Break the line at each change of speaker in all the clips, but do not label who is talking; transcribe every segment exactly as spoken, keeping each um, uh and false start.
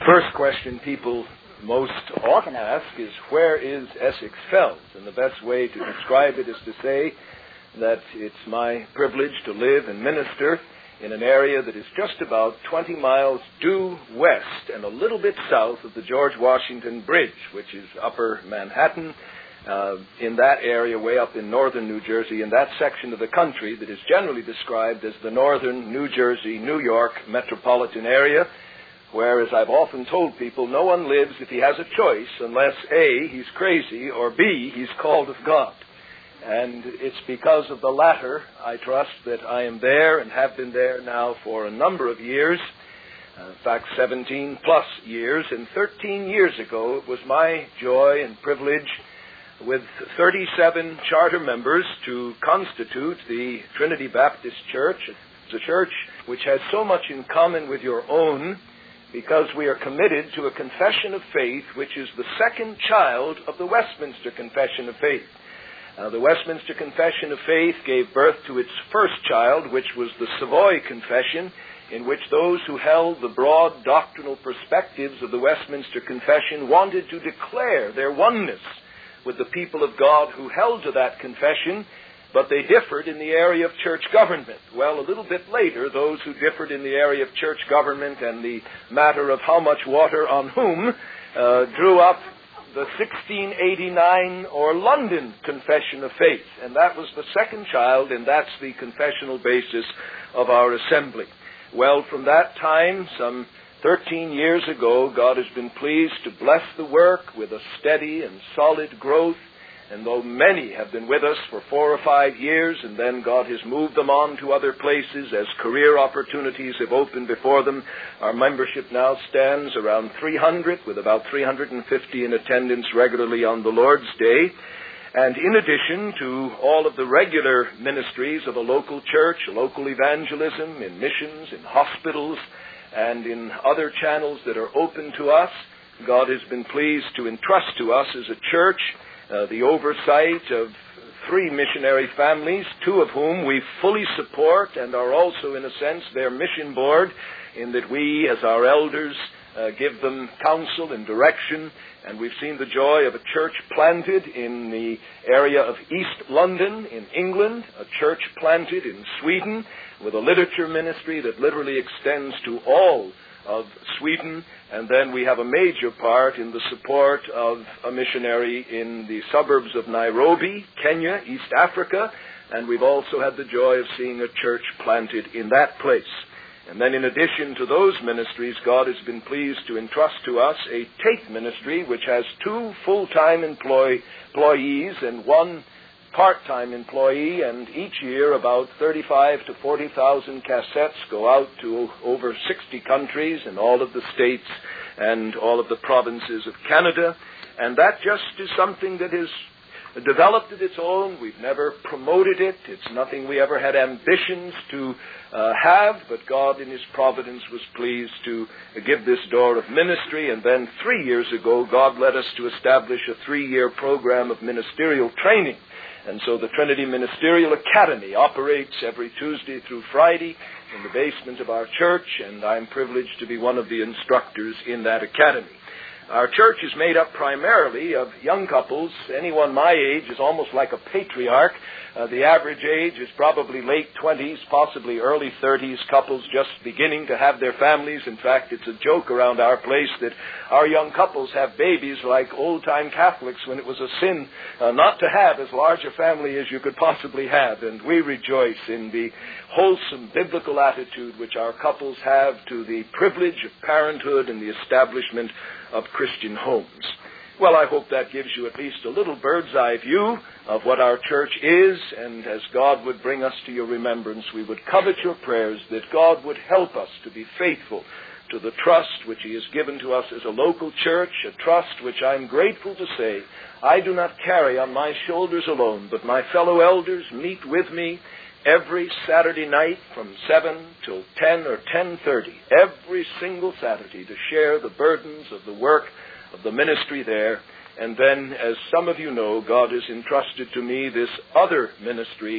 First question people most often ask is, where is Essex Fells? And the best way to describe it is to say that it's my privilege to live and minister in an area that is just about twenty miles due west and a little bit south of the George Washington Bridge, which is Upper Manhattan, uh, in that area way up in northern New Jersey, in that section of the country that is generally described as the northern New Jersey, New York metropolitan area, where, as I've often told people, no one lives if he has a choice unless A, he's crazy, or B, he's called of God. And it's because of the latter, I trust, that I am there and have been there now for a number of years, uh, in fact, seventeen plus years. And thirteen years ago, it was my joy and privilege with thirty-seven charter members to constitute the Trinity Baptist Church. It's a church which has so much in common with your own, because we are committed to a confession of faith which is the second child of the Westminster Confession of Faith. Uh, the Westminster Confession of Faith gave birth to its first child, which was the Savoy Confession, in which those who held the broad doctrinal perspectives of the Westminster Confession wanted to declare their oneness with the people of God who held to that confession, but they differed in the area of church government. Well, a little bit later, those who differed in the area of church government and the matter of how much water on whom uh, drew up the sixteen eighty-nine or London Confession of Faith. And that was the second child, and that's the confessional basis of our assembly. Well, from that time, some thirteen years ago, God has been pleased to bless the work with a steady and solid growth. And though many have been with us for four or five years, and then God has moved them on to other places as career opportunities have opened before them, our membership now stands around three hundred, with about three hundred fifty in attendance regularly on the Lord's Day. And in addition to all of the regular ministries of a local church, local evangelism, in missions, in hospitals, and in other channels that are open to us, God has been pleased to entrust to us as a church Uh, the oversight of three missionary families, two of whom we fully support and are also, in a sense, their mission board, in that we, as our elders, uh, give them counsel and direction. And we've seen the joy of a church planted in the area of East London in England, a church planted in Sweden with a literature ministry that literally extends to all of Sweden, and then we have a major part in the support of a missionary in the suburbs of Nairobi, Kenya, East Africa, and we've also had the joy of seeing a church planted in that place. And then in addition to those ministries, God has been pleased to entrust to us a tape ministry which has two full-time employ- employees and one part-time employee, and each year about thirty-five to forty thousand cassettes go out to over sixty countries in all of the states and all of the provinces of Canada. And that just is something that is developed of its own. We've never promoted it. It's nothing we ever had ambitions to uh, have, but God in His providence was pleased to uh, give this door of ministry. And then three years ago, God led us to establish a three-year program of ministerial training. And so the Trinity Ministerial Academy operates every Tuesday through Friday in the basement of our church, and I'm privileged to be one of the instructors in that academy. Our church is made up primarily of young couples. Anyone my age is almost like a patriarch. Uh, the average age is probably late twenties, possibly early thirties, couples just beginning to have their families. In fact, it's a joke around our place that our young couples have babies like old-time Catholics when it was a sin uh, not to have as large a family as you could possibly have. And we rejoice in the wholesome biblical attitude which our couples have to the privilege of parenthood and the establishment of Christian homes. Well, I hope that gives you at least a little bird's-eye view of what our church is, and as God would bring us to your remembrance, we would covet your prayers that God would help us to be faithful to the trust which He has given to us as a local church, a trust which I'm grateful to say I do not carry on my shoulders alone, but my fellow elders meet with me every Saturday night from seven till ten or ten thirty, every single Saturday, to share the burdens of the work of the ministry there. And then, as some of you know, God has entrusted to me this other ministry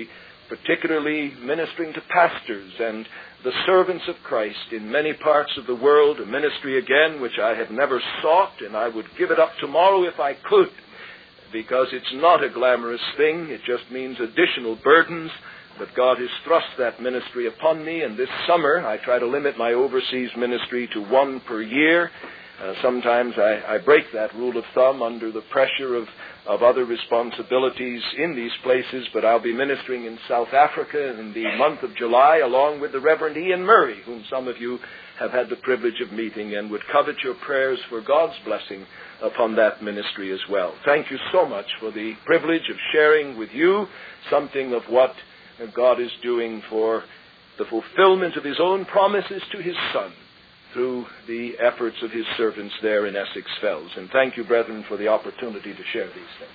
particularly ministering to pastors and the servants of Christ in many parts of the world, a ministry again which I have never sought, and I would give it up tomorrow if I could, because it's not a glamorous thing. It just means additional burdens. But God has thrust that ministry upon me, and this summer I try to limit my overseas ministry to one per year. Uh, sometimes I, I break that rule of thumb under the pressure of, of other responsibilities in these places, but I'll be ministering in South Africa in the month of July along with the Reverend Ian Murray, whom some of you have had the privilege of meeting, and would covet your prayers for God's blessing upon that ministry as well. Thank you so much for the privilege of sharing with you something of what God is doing for the fulfillment of his own promises to his Son through the efforts of his servants there in Essex Fells. And thank you, brethren, for the opportunity to share these things.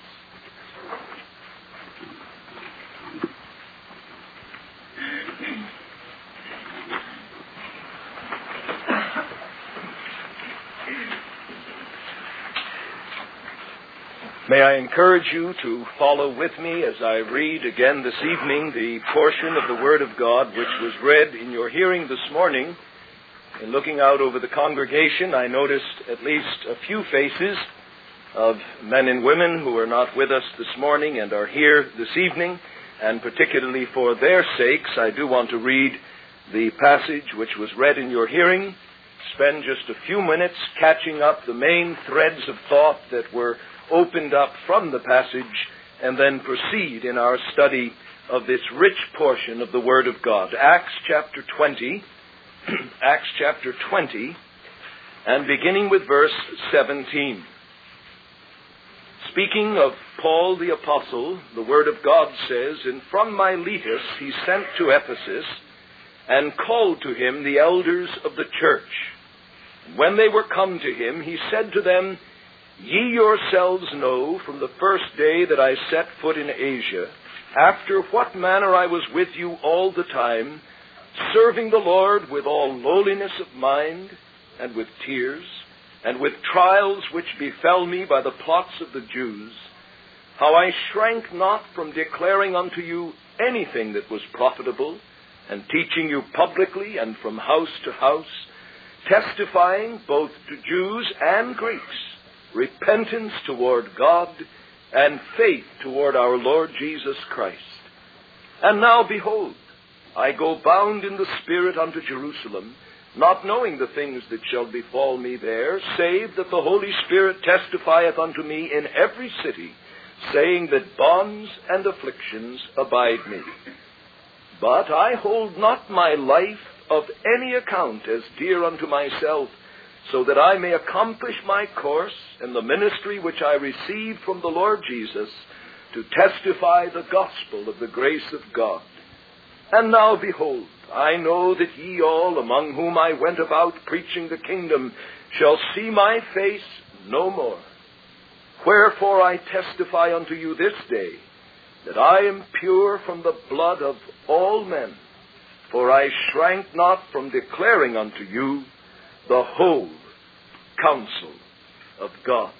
May I encourage you to follow with me as I read again this evening the portion of the Word of God which was read in your hearing this morning. In looking out over the congregation, I noticed at least a few faces of men and women who are not with us this morning and are here this evening, and particularly for their sakes, I do want to read the passage which was read in your hearing, spend just a few minutes catching up the main threads of thought that were opened up from the passage, and then proceed in our study of this rich portion of the Word of God. Acts chapter twenty, Acts chapter twenty, and beginning with verse seventeen. Speaking of Paul the Apostle, the Word of God says, "And from Miletus he sent to Ephesus, and called to him the elders of the church. When they were come to him, he said to them, Ye yourselves know from the first day that I set foot in Asia, after what manner I was with you all the time, serving the Lord with all lowliness of mind, and with tears, and with trials which befell me by the plots of the Jews, how I shrank not from declaring unto you anything that was profitable, and teaching you publicly and from house to house, testifying both to Jews and Greeks, repentance toward God, and faith toward our Lord Jesus Christ. And now, behold, I go bound in the Spirit unto Jerusalem, not knowing the things that shall befall me there, save that the Holy Spirit testifieth unto me in every city, saying that bonds and afflictions abide me. But I hold not my life of any account as dear unto myself, so that I may accomplish my course in the ministry which I received from the Lord Jesus, to testify the gospel of the grace of God. And now, behold, I know that ye all, among whom I went about preaching the kingdom, shall see my face no more. Wherefore I testify unto you this day, that I am pure from the blood of all men, for I shrank not from declaring unto you the whole counsel of God.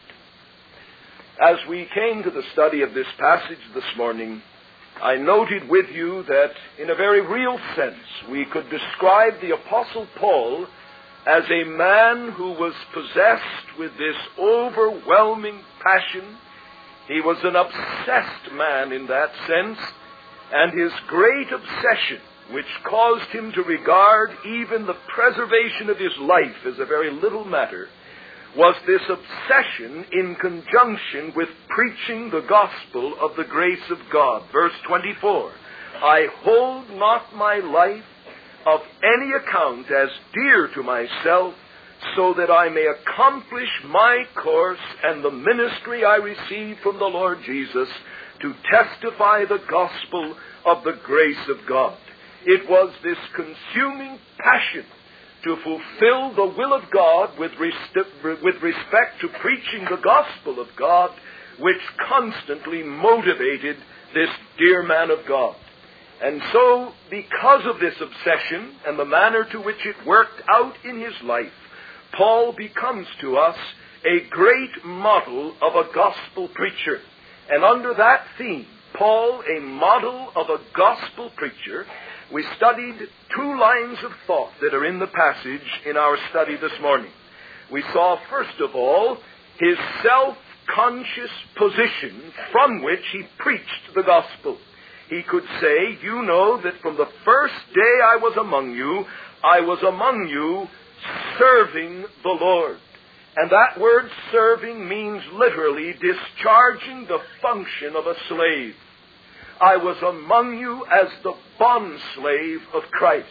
As we came to the study of this passage this morning, I noted with you that in a very real sense we could describe the Apostle Paul as a man who was possessed with this overwhelming passion. He was an obsessed man in that sense, and his great obsession, which caused him to regard even the preservation of his life as a very little matter, was this obsession in conjunction with preaching the gospel of the grace of God. Verse twenty-four, I hold not my life of any account as dear to myself, so that I may accomplish my course and the ministry I received from the Lord Jesus, to testify the gospel of the grace of God. It was this consuming passion to fulfill the will of God with respect to preaching the gospel of God, which constantly motivated this dear man of God. And so, because of this obsession and the manner to which it worked out in his life, Paul becomes to us a great model of a gospel preacher. And under that theme, Paul a model of a gospel preacher, we studied two lines of thought that are in the passage in our study this morning. We saw, first of all, his self-conscious position from which he preached the gospel. He could say, you know that from the first day I was among you, I was among you serving the Lord. And that word serving means literally discharging the function of a slave. I was among you as the bondslave of Christ.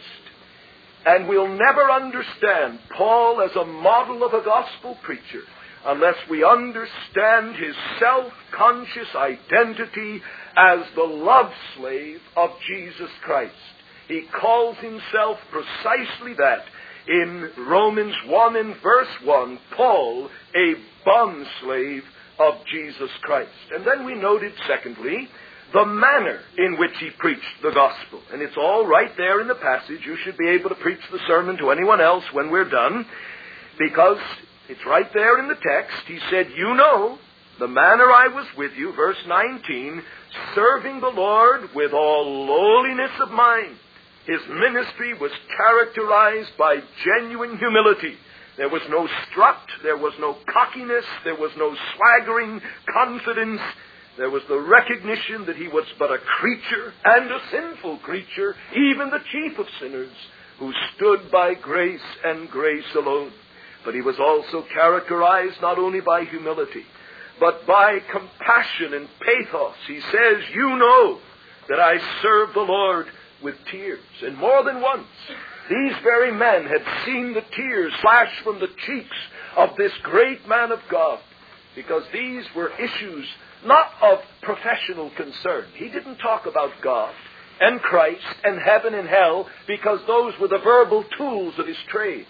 And we'll never understand Paul as a model of a gospel preacher unless we understand his self-conscious identity as the love slave of Jesus Christ. He calls himself precisely that in Romans one and verse one, Paul, a bondslave of Jesus Christ. And then we noted, secondly, the manner in which he preached the gospel. And it's all right there in the passage. You should be able to preach the sermon to anyone else when we're done, because it's right there in the text. He said, you know, the manner I was with you, verse nineteen, serving the Lord with all lowliness of mind. His ministry was characterized by genuine humility. There was no strut, there was no cockiness, there was no swaggering confidence. There was the recognition that he was but a creature, and a sinful creature, even the chief of sinners, who stood by grace and grace alone. But he was also characterized not only by humility, but by compassion and pathos. He says, you know that I serve the Lord with tears. And more than once, these very men had seen the tears flash from the cheeks of this great man of God, because these were issues not of professional concern. He didn't talk about God and Christ and heaven and hell, because those were the verbal tools of his trade.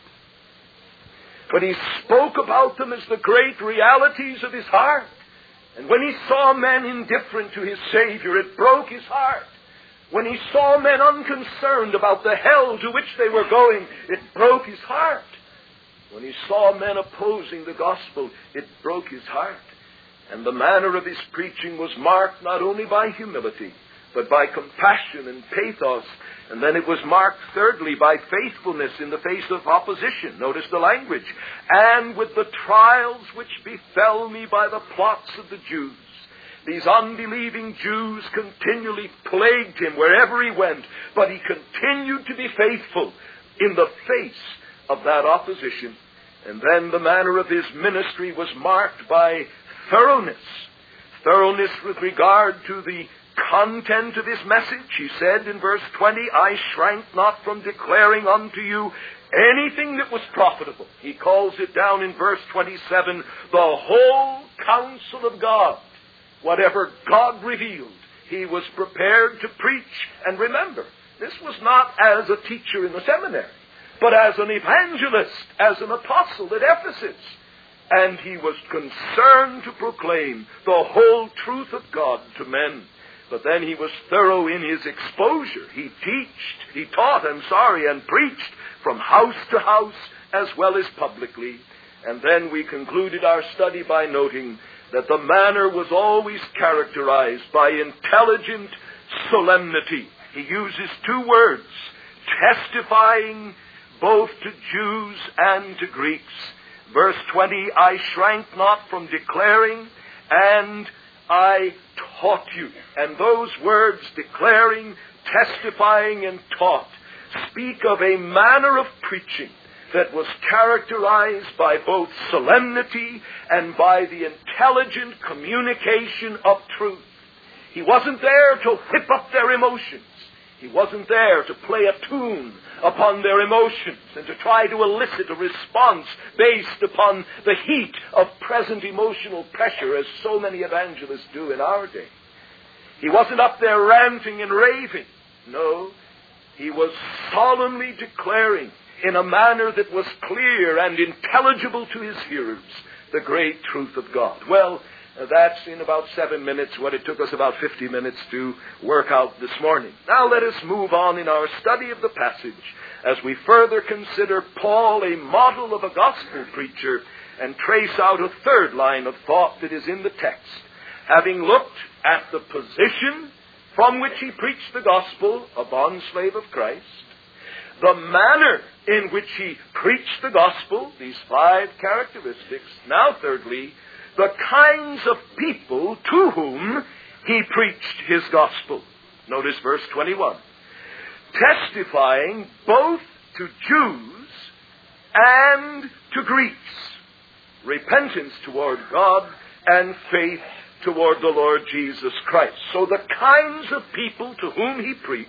But he spoke about them as the great realities of his heart. And when he saw men indifferent to his Savior, it broke his heart. When he saw men unconcerned about the hell to which they were going, it broke his heart. When he saw men opposing the gospel, it broke his heart. And the manner of his preaching was marked not only by humility, but by compassion and pathos. And then it was marked, thirdly, by faithfulness in the face of opposition. Notice the language. And with the trials which befell me by the plots of the Jews. These unbelieving Jews continually plagued him wherever he went, but he continued to be faithful in the face of that opposition. And then the manner of his ministry was marked by thoroughness. Thoroughness with regard to the content of his message. He said in verse twenty, I shrank not from declaring unto you anything that was profitable. He calls it down in verse twenty-seven, the whole counsel of God. Whatever God revealed, he was prepared to preach. And remember, this was not as a teacher in the seminary, but as an evangelist, as an apostle at Ephesus. And he was concerned to proclaim the whole truth of God to men. But then he was thorough in his exposure. He teached, he taught, I'm sorry, and preached from house to house as well as publicly. And then we concluded our study by noting that the manner was always characterized by intelligent solemnity. He uses two words, testifying both to Jews and to Greeks. Verse twenty, I shrank not from declaring, and I taught you. And those words, declaring, testifying, and taught, speak of a manner of preaching that was characterized by both solemnity and by the intelligent communication of truth. He wasn't there to whip up their emotions. He wasn't there to play a tune upon their emotions and to try to elicit a response based upon the heat of present emotional pressure, as so many evangelists do in our day. He wasn't up there ranting and raving. No, he was solemnly declaring in a manner that was clear and intelligible to his hearers the great truth of God. Well, that's in about seven minutes what it took us about fifty minutes to work out this morning. Now let us move on in our study of the passage as we further consider Paul, a model of a gospel preacher, and trace out a third line of thought that is in the text. having looked at the position from which he preached the gospel, a bondslave of Christ, the manner in which he preached the gospel, these five characteristics. Now, thirdly, the kinds of people to whom he preached his gospel. Notice verse twenty-one. Testifying both to Jews and to Greeks, repentance toward God and faith toward the Lord Jesus Christ. So the kinds of people to whom he preached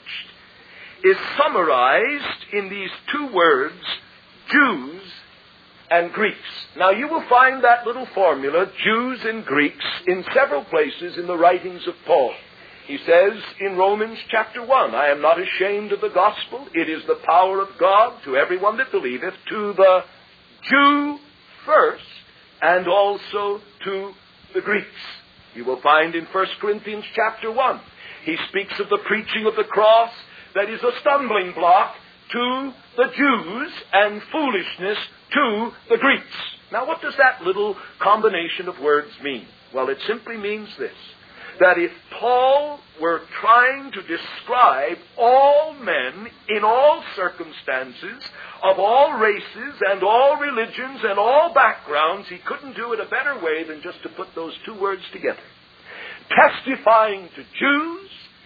is summarized in these two words, Jews and Greeks. Now you will find that little formula, Jews and Greeks, in several places in the writings of Paul. He says in Romans chapter one, I am not ashamed of the gospel. It is the power of God to everyone that believeth, to the Jew first, and also to the Greeks. You will find in First Corinthians chapter one, he speaks of the preaching of the cross that is a stumbling block to the Jews and foolishness to the Greeks. Now what does that little combination of words mean? Well, it simply means this, that if Paul were trying to describe all men in all circumstances, of all races and all religions and all backgrounds, he couldn't do it a better way than just to put those two words together. Testifying to Jews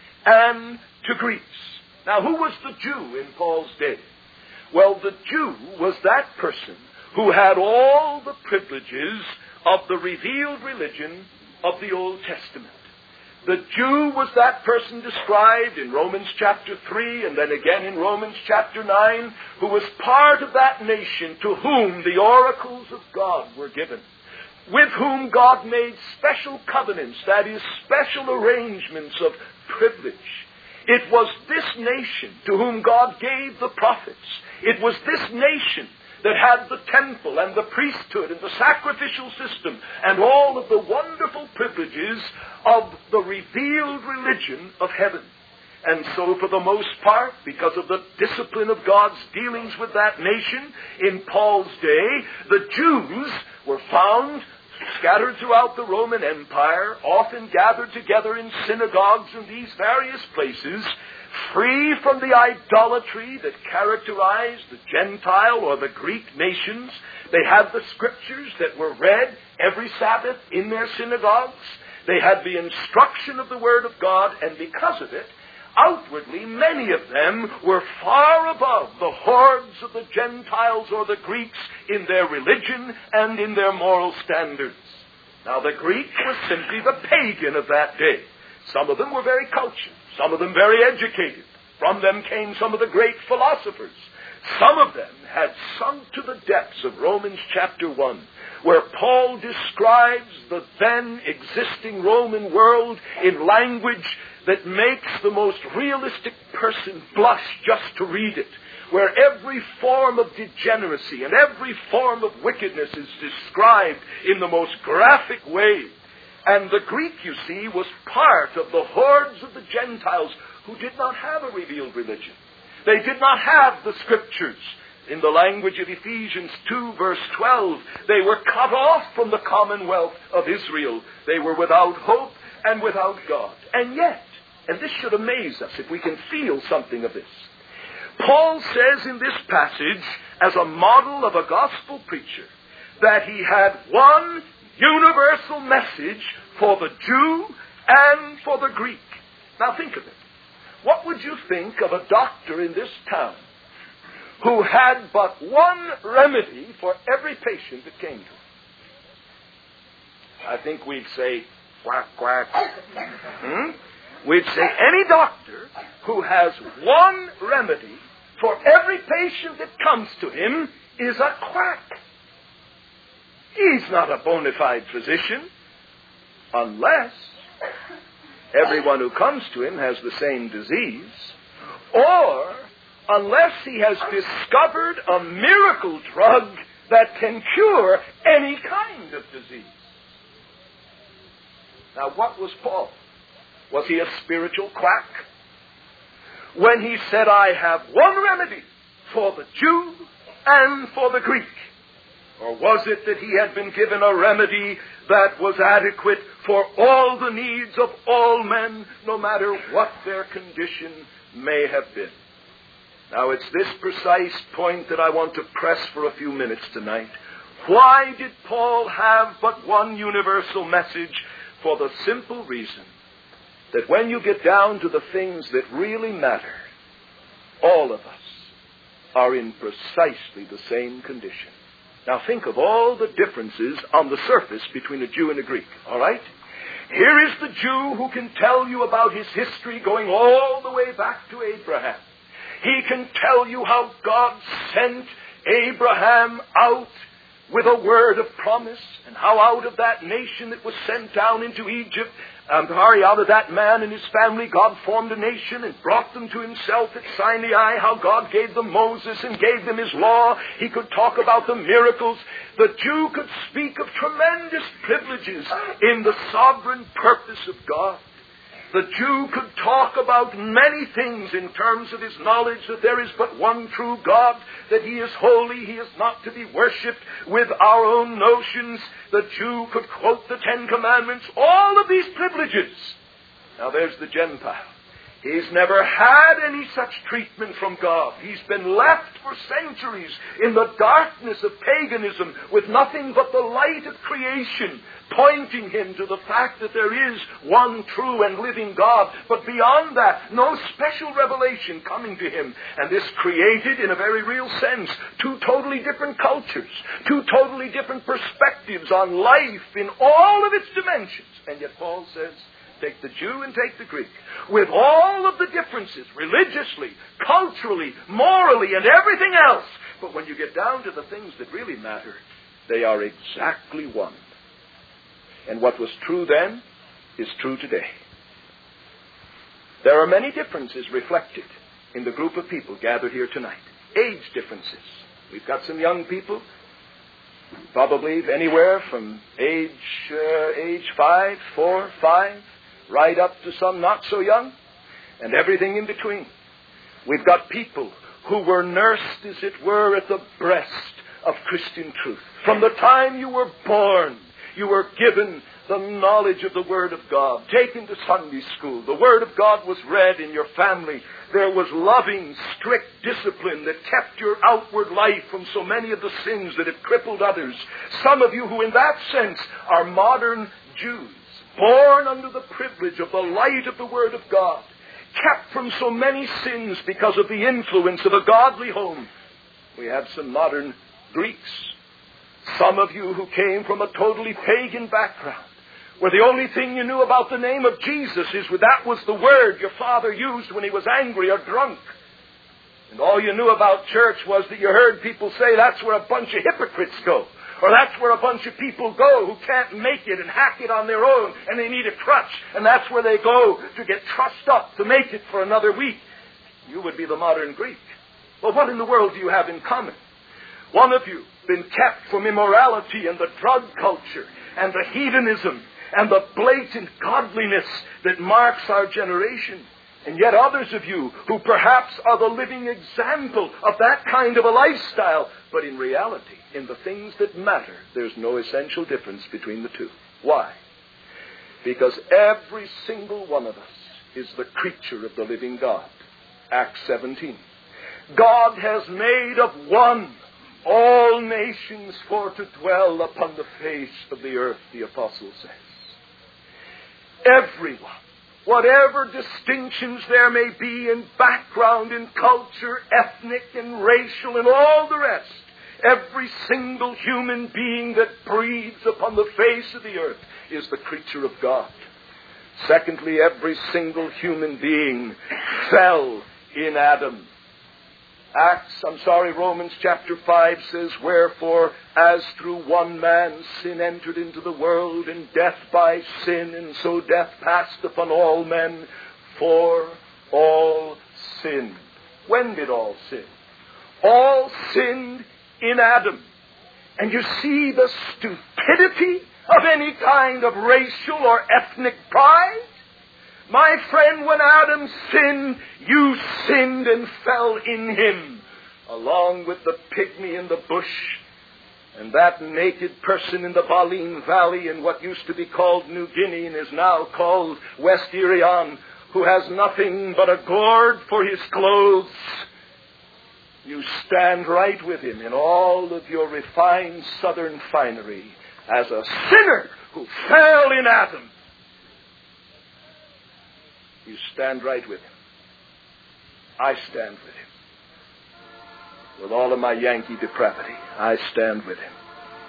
and to Greeks. Now, who was the Jew in Paul's day? Well, the Jew was that person who had all the privileges of the revealed religion of the Old Testament. The Jew was that person described in Romans chapter three and then again in Romans chapter nine, who was part of that nation to whom the oracles of God were given, with whom God made special covenants, that is, special arrangements of privilege. It was this nation to whom God gave the prophets. It was this nation that had the temple and the priesthood and the sacrificial system and all of the wonderful privileges of the revealed religion of heaven. And so for the most part, because of the discipline of God's dealings with that nation in Paul's day, the Jews were found scattered throughout the Roman Empire, often gathered together in synagogues in these various places, free from the idolatry that characterized the Gentile or the Greek nations. They had the scriptures that were read every Sabbath in their synagogues. They had the instruction of the Word of God, and because of it, outwardly, many of them were far above the hordes of the Gentiles or the Greeks in their religion and in their moral standards. Now, the Greek was simply the pagan of that day. Some of them were very cultured. Some of them very educated. From them came some of the great philosophers. Some of them had sunk to the depths of Romans chapter one, where Paul describes the then existing Roman world in language that makes the most realistic person blush just to read it, where every form of degeneracy and every form of wickedness is described in the most graphic way. And the Greek, you see, was part of the hordes of the Gentiles who did not have a revealed religion. They did not have the scriptures. In the language of Ephesians two, verse twelve, they were cut off from the commonwealth of Israel. They were without hope and without God. And yet, and this should amaze us if we can feel something of this, Paul says in this passage, as a model of a gospel preacher, that he had one universal message for the Jew and for the Greek. Now think of it. What would you think of a doctor in this town who had but one remedy for every patient that came to him? I think we'd say, quack, quack. Hmm? We'd say any doctor who has one remedy for every patient that comes to him is a quack. He's not a bona fide physician unless everyone who comes to him has the same disease, or unless he has discovered a miracle drug that can cure any kind of disease. Now, what was Paul? Was he a spiritual quack? When he said, I have one remedy for the Jew and for the Greek. Or was it that he had been given a remedy that was adequate for all the needs of all men, no matter what their condition may have been? Now, it's this precise point that I want to press for a few minutes tonight. Why did Paul have but one universal message? For the simple reason that when you get down to the things that really matter, all of us are in precisely the same condition. Now think of all the differences on the surface between a Jew and a Greek, all right? Here is the Jew who can tell you about his history going all the way back to Abraham. He can tell you how God sent Abraham out with a word of promise, and how out of that nation that was sent down into Egypt, um, sorry, out of that man and his family, God formed a nation and brought them to himself at Sinai, how God gave them Moses and gave them his law. He could talk about the miracles. The Jew could speak of tremendous privileges in the sovereign purpose of God. The Jew could talk about many things in terms of his knowledge that there is but one true God, that he is holy, he is not to be worshipped with our own notions. The Jew could quote the Ten Commandments, all of these privileges. Now there's the Gentile. He's never had any such treatment from God. He's been left for centuries in the darkness of paganism with nothing but the light of creation pointing him to the fact that there is one true and living God. But beyond that, no special revelation coming to him. And this created, in a very real sense, two totally different cultures, two totally different perspectives on life in all of its dimensions. And yet Paul says, take the Jew and take the Greek, with all of the differences, religiously, culturally, morally, and everything else. But when you get down to the things that really matter, they are exactly one. And what was true then is true today. There are many differences reflected in the group of people gathered here tonight. Age differences. We've got some young people, probably anywhere from age, uh, age five, four, five, right up to some not so young, and everything in between. We've got people who were nursed, as it were, at the breast of Christian truth. From the time you were born, you were given the knowledge of the Word of God, taken to Sunday school. The Word of God was read in your family. There was loving, strict discipline that kept your outward life from so many of the sins that have crippled others. Some of you who in that sense are modern Jews, born under the privilege of the light of the Word of God, kept from so many sins because of the influence of a godly home. We have some modern Greeks. Some of you who came from a totally pagan background, where the only thing you knew about the name of Jesus is that that was the word your father used when he was angry or drunk. And all you knew about church was that you heard people say that's where a bunch of hypocrites go. Or that's where a bunch of people go who can't make it and hack it on their own and they need a crutch. And that's where they go to get trussed up to make it for another week. You would be the modern Greek. Well, what in the world do you have in common? One of you been kept from immorality and the drug culture and the hedonism and the blatant godliness that marks our generation. And yet others of you who perhaps are the living example of that kind of a lifestyle. But in reality, in the things that matter, there's no essential difference between the two. Why? Because every single one of us is the creature of the living God. Acts seventeen. God has made of one all nations for to dwell upon the face of the earth, the apostle says. Everyone, whatever distinctions there may be in background, in culture, ethnic and racial and all the rest, every single human being that breathes upon the face of the earth is the creature of God. Secondly, every single human being fell in Adam. Acts, I'm sorry, Romans chapter five says, wherefore, as through one man sin entered into the world, and death by sin, and so death passed upon all men, for all sinned. When did all sin? All sinned in Adam. And you see the stupidity of any kind of racial or ethnic pride? My friend, when Adam sinned, you sinned and fell in him, along with the pygmy in the bush And that naked person in the Baleen Valley in what used to be called New Guinea and is now called West Irian, who has nothing but a gourd for his clothes, you stand right with him in all of your refined southern finery as a sinner who fell in Adam. You stand right with him. I stand with him. With all of my Yankee depravity, I stand with him.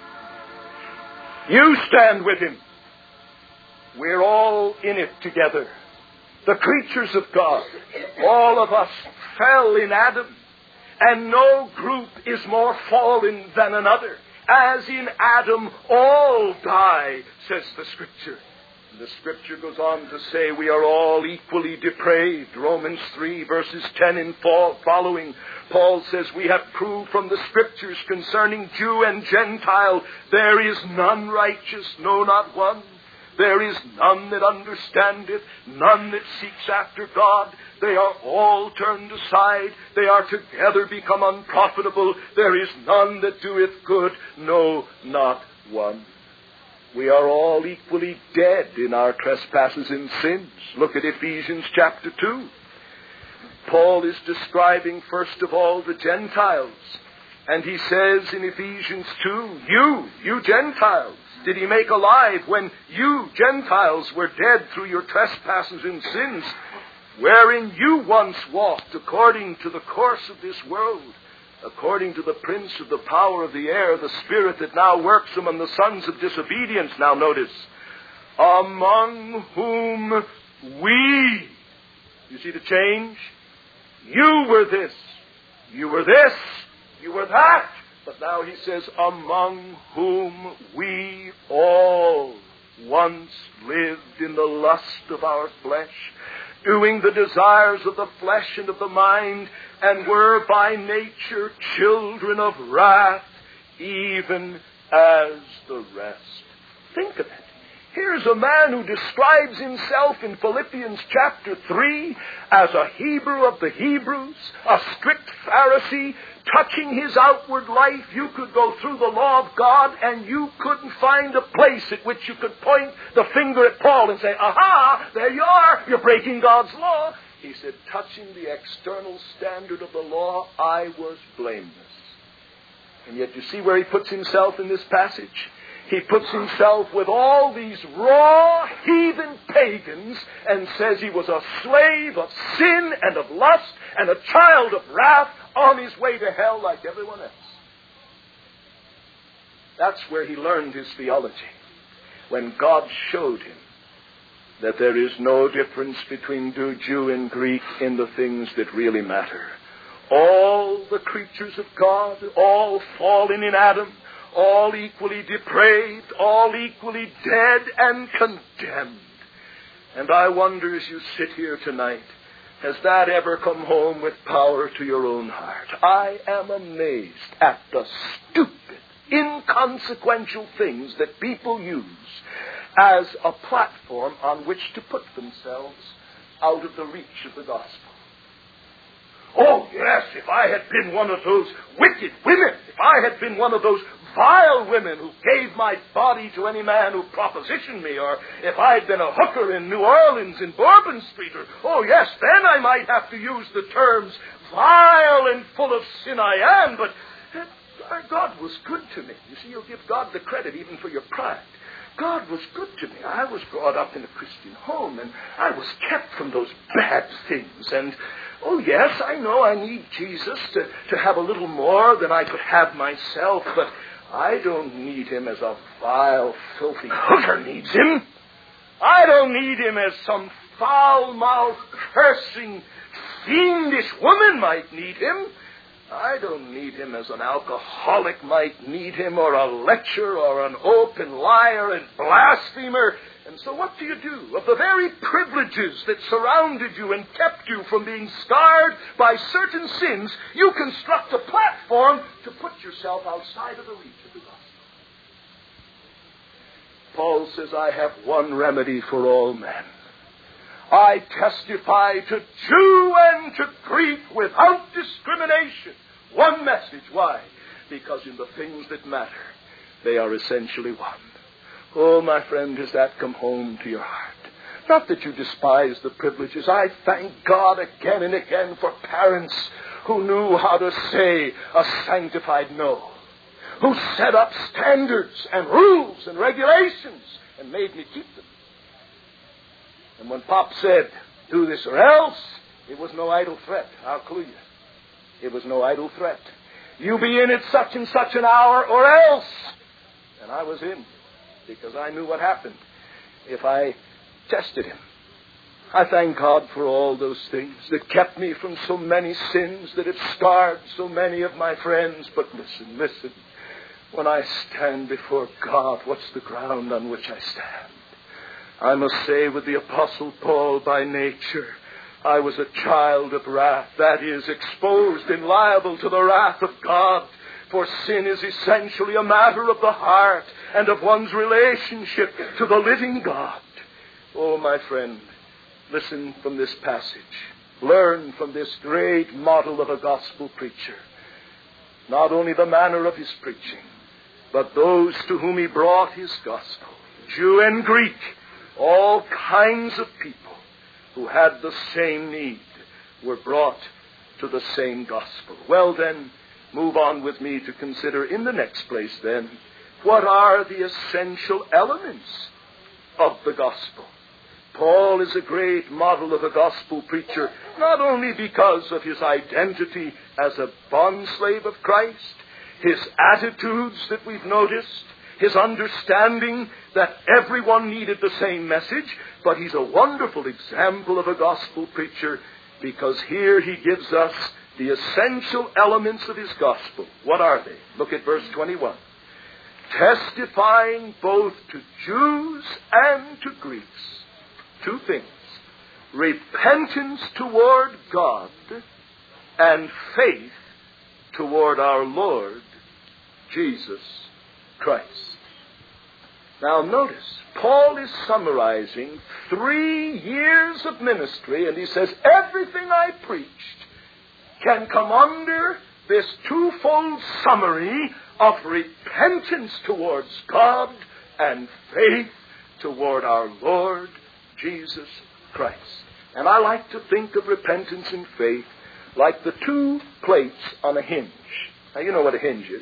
You stand with him. We're all in it together. The creatures of God, all of us fell in Adam, and no group is more fallen than another. As in Adam, all die, says the Scripture. The Scripture goes on to say we are all equally depraved. Romans three, verses ten and following, Paul says, we have proved from the Scriptures concerning Jew and Gentile, there is none righteous, no, not one. There is none that understandeth, none that seeks after God. They are all turned aside. They are together become unprofitable. There is none that doeth good, no, not one. We are all equally dead in our trespasses and sins. Look at Ephesians chapter two. Paul is describing, first of all, the Gentiles. And he says in Ephesians two, you, you Gentiles, did he make alive when you Gentiles were dead through your trespasses and sins, wherein you once walked according to the course of this world, according to the prince of the power of the air, the spirit that now works among the sons of disobedience. Now notice, among whom we, you see the change? You were this, you were this, you were that. But now he says, among whom we all once lived in the lust of our flesh, doing the desires of the flesh and of the mind, and were by nature children of wrath, even as the rest. Think of it. Here's a man who describes himself in Philippians chapter three as a Hebrew of the Hebrews, a strict Pharisee. Touching his outward life, you could go through the law of God and you couldn't find a place at which you could point the finger at Paul and say, aha, there you are, you're breaking God's law. He said, touching the external standard of the law, I was blameless. And yet you see where he puts himself in this passage? He puts himself with all these raw heathen pagans and says he was a slave of sin and of lust and a child of wrath on his way to hell like everyone else. That's where he learned his theology. When God showed him that there is no difference between Jew and Greek in the things that really matter. All the creatures of God, all fallen in Adam, all equally depraved, all equally dead and condemned. And I wonder as you sit here tonight, has that ever come home with power to your own heart? I am amazed at the stupid, inconsequential things that people use as a platform on which to put themselves out of the reach of the gospel. Oh, yes, if I had been one of those wicked women, if I had been one of those vile women who gave my body to any man who propositioned me, or if I had been a hooker in New Orleans in Bourbon Street, or, oh, yes, then I might have to use the terms vile and full of sin I am, but uh, God was good to me. You see, you'll give God the credit even for your pride. God was good to me. I was brought up in a Christian home, and I was kept from those bad things. And, oh, yes, I know I need Jesus to, to have a little more than I could have myself, but I don't need him as a vile, filthy hooker needs him. I don't need him as some foul-mouthed, cursing, fiendish woman might need him. I don't need him as an alcoholic might need him, or a lecher, or an open liar and blasphemer. And so what do you do? Of the very privileges that surrounded you and kept you from being scarred by certain sins, you construct a platform to put yourself outside of the reach of the gospel. Paul says, I have one remedy for all men. I testify to Jew and to Greek without discrimination. One message. Why?
because in the things that matter, they are essentially one. Oh, my friend, has that come home to your heart? Not that you despise the privileges. I thank God again and again for parents who knew how to say a sanctified no, who set up standards and rules and regulations and made me keep them. And when Pop said, do this or else, it was no idle threat. I'll clue you. It was no idle threat. You be in at such and such an hour or else. And I was in because I knew what happened if I tested him. I thank God for all those things that kept me from so many sins that have scarred so many of my friends. But listen, listen. When I stand before God, what's the ground on which I stand? I must say with the Apostle Paul, by nature, I was a child of wrath, that is, exposed and liable to the wrath of God. For sin is essentially a matter of the heart and of one's relationship to the living God. Oh, my friend, listen from this passage. Learn from this great model of a gospel preacher. Not only the manner of his preaching, but those to whom he brought his gospel. Jew and Greek, all kinds of people who had the same need were brought to the same gospel. Well then, move on with me to consider in the next place then, what are the essential elements of the gospel? Paul is a great model of a gospel preacher, not only because of his identity as a bondslave of Christ, his attitudes that we've noticed, his understanding that everyone needed the same message, but he's a wonderful example of a gospel preacher because here he gives us the essential elements of his gospel. What are they? Look at verse twenty-one. Testifying both to Jews and to Greeks. Two things. Repentance toward God and faith toward our Lord Jesus Christ. Now notice, Paul is summarizing three years of ministry, and he says, everything I preached can come under this twofold summary of repentance towards God and faith toward our Lord Jesus Christ. And I like to think of repentance and faith like the two plates on a hinge. Now, you know what a hinge is.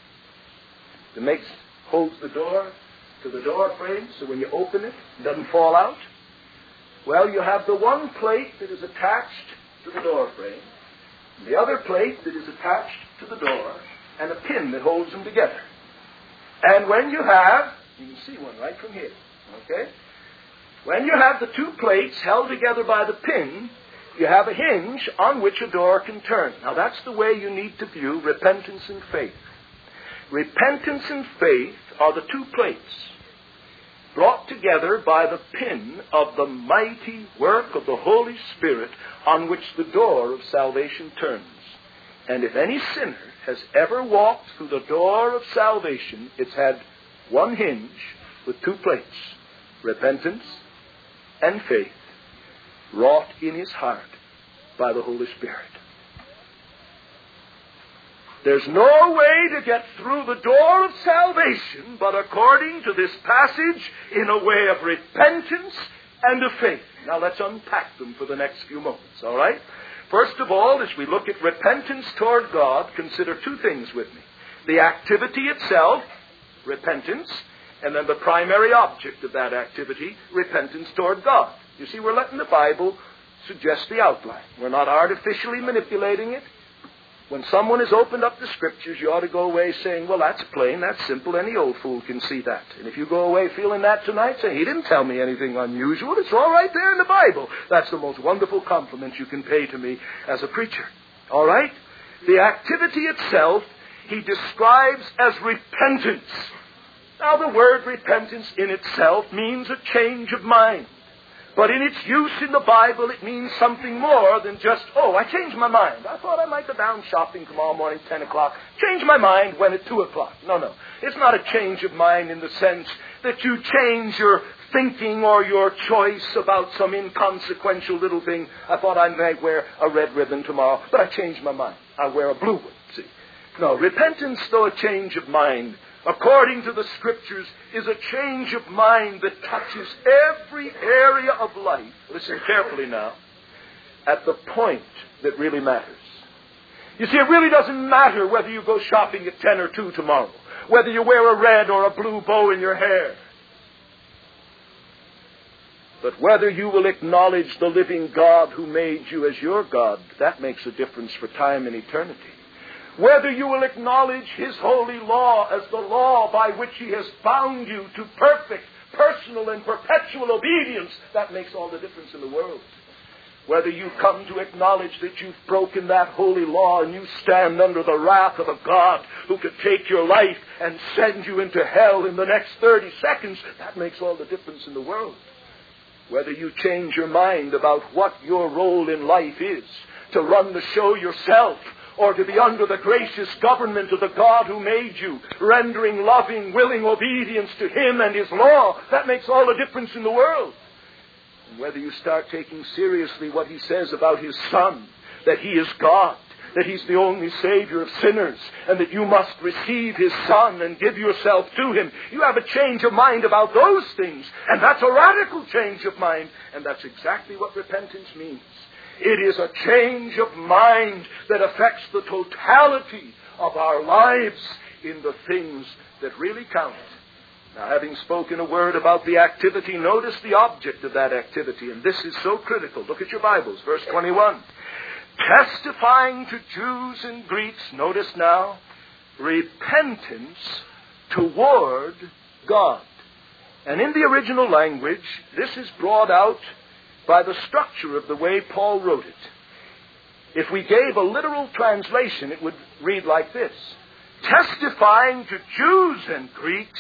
It makes, holds the door to the door frame, so when you open it, it doesn't fall out. Well, you have the one plate that is attached to the door frame, the other plate that is attached to the door, and a pin that holds them together. And when you have, you can see one right from here, okay? When you have the two plates held together by the pin, you have a hinge on which a door can turn. Now that's the way you need to view repentance and faith. Repentance and faith are the two plates brought together by the pin of the mighty work of the Holy Spirit on which the door of salvation turns. And if any sinner has ever walked through the door of salvation, it's had one hinge with two plates, repentance and faith, wrought in his heart by the Holy Spirit. There's no way to get through the door of salvation but according to this passage in a way of repentance and of faith. Now let's unpack them for the next few moments, all right? First of all, as we look at repentance toward God, consider two things with me. The activity itself, repentance, and then the primary object of that activity, repentance toward God. You see, we're letting the Bible suggest the outline. We're not artificially manipulating it. When someone has opened up the Scriptures, you ought to go away saying, well, that's plain, that's simple, any old fool can see that. And if you go away feeling that tonight, say, he didn't tell me anything unusual, it's all right there in the Bible. That's the most wonderful compliment you can pay to me as a preacher. All right? The activity itself, he describes as repentance. Now, the word repentance in itself means a change of mind. But in its use in the Bible, it means something more than just, oh, I changed my mind. I thought I might go down shopping tomorrow morning, ten o'clock. Change my mind when at two o'clock. No, no. It's not a change of mind in the sense that you change your thinking or your choice about some inconsequential little thing. I thought I might wear a red ribbon tomorrow, but I changed my mind. I wear a blue one, see. No, repentance, though a change of mind, according to the Scriptures, is a change of mind that touches every area of life. Listen carefully now. At the point that really matters. You see, it really doesn't matter whether you go shopping at ten or two tomorrow, whether you wear a red or a blue bow in your hair. But whether you will acknowledge the living God who made you as your God, that makes a difference for time and eternity. Whether you will acknowledge His holy law as the law by which He has bound you to perfect, personal, and perpetual obedience, that makes all the difference in the world. Whether you come to acknowledge that you've broken that holy law and you stand under the wrath of a God who could take your life and send you into hell in the next thirty seconds, that makes all the difference in the world. Whether you change your mind about what your role in life is, to run the show yourself, or to be under the gracious government of the God who made you, rendering loving, willing obedience to Him and His law, that makes all the difference in the world. And whether you start taking seriously what He says about His Son, that He is God, that He's the only Savior of sinners, and that you must receive His Son and give yourself to Him, you have a change of mind about those things, and that's a radical change of mind, and that's exactly what repentance means. It is a change of mind that affects the totality of our lives in the things that really count. Now, having spoken a word about the activity, notice the object of that activity, and this is so critical. Look at your Bibles, verse twenty-one. Testifying to Jews and Greeks, notice now, repentance toward God. And in the original language, this is brought out by the structure of the way Paul wrote it. If we gave a literal translation, it would read like this. Testifying to Jews and Greeks,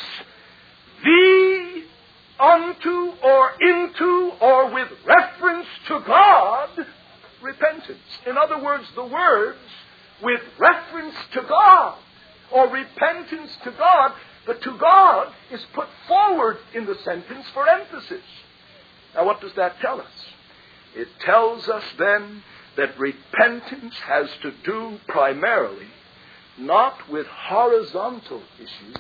the unto or into or with reference to God, repentance. In other words, the words with reference to God or repentance to God, but to God is put forward in the sentence for emphasis. Now, what does that tell us? It tells us then that repentance has to do primarily not with horizontal issues,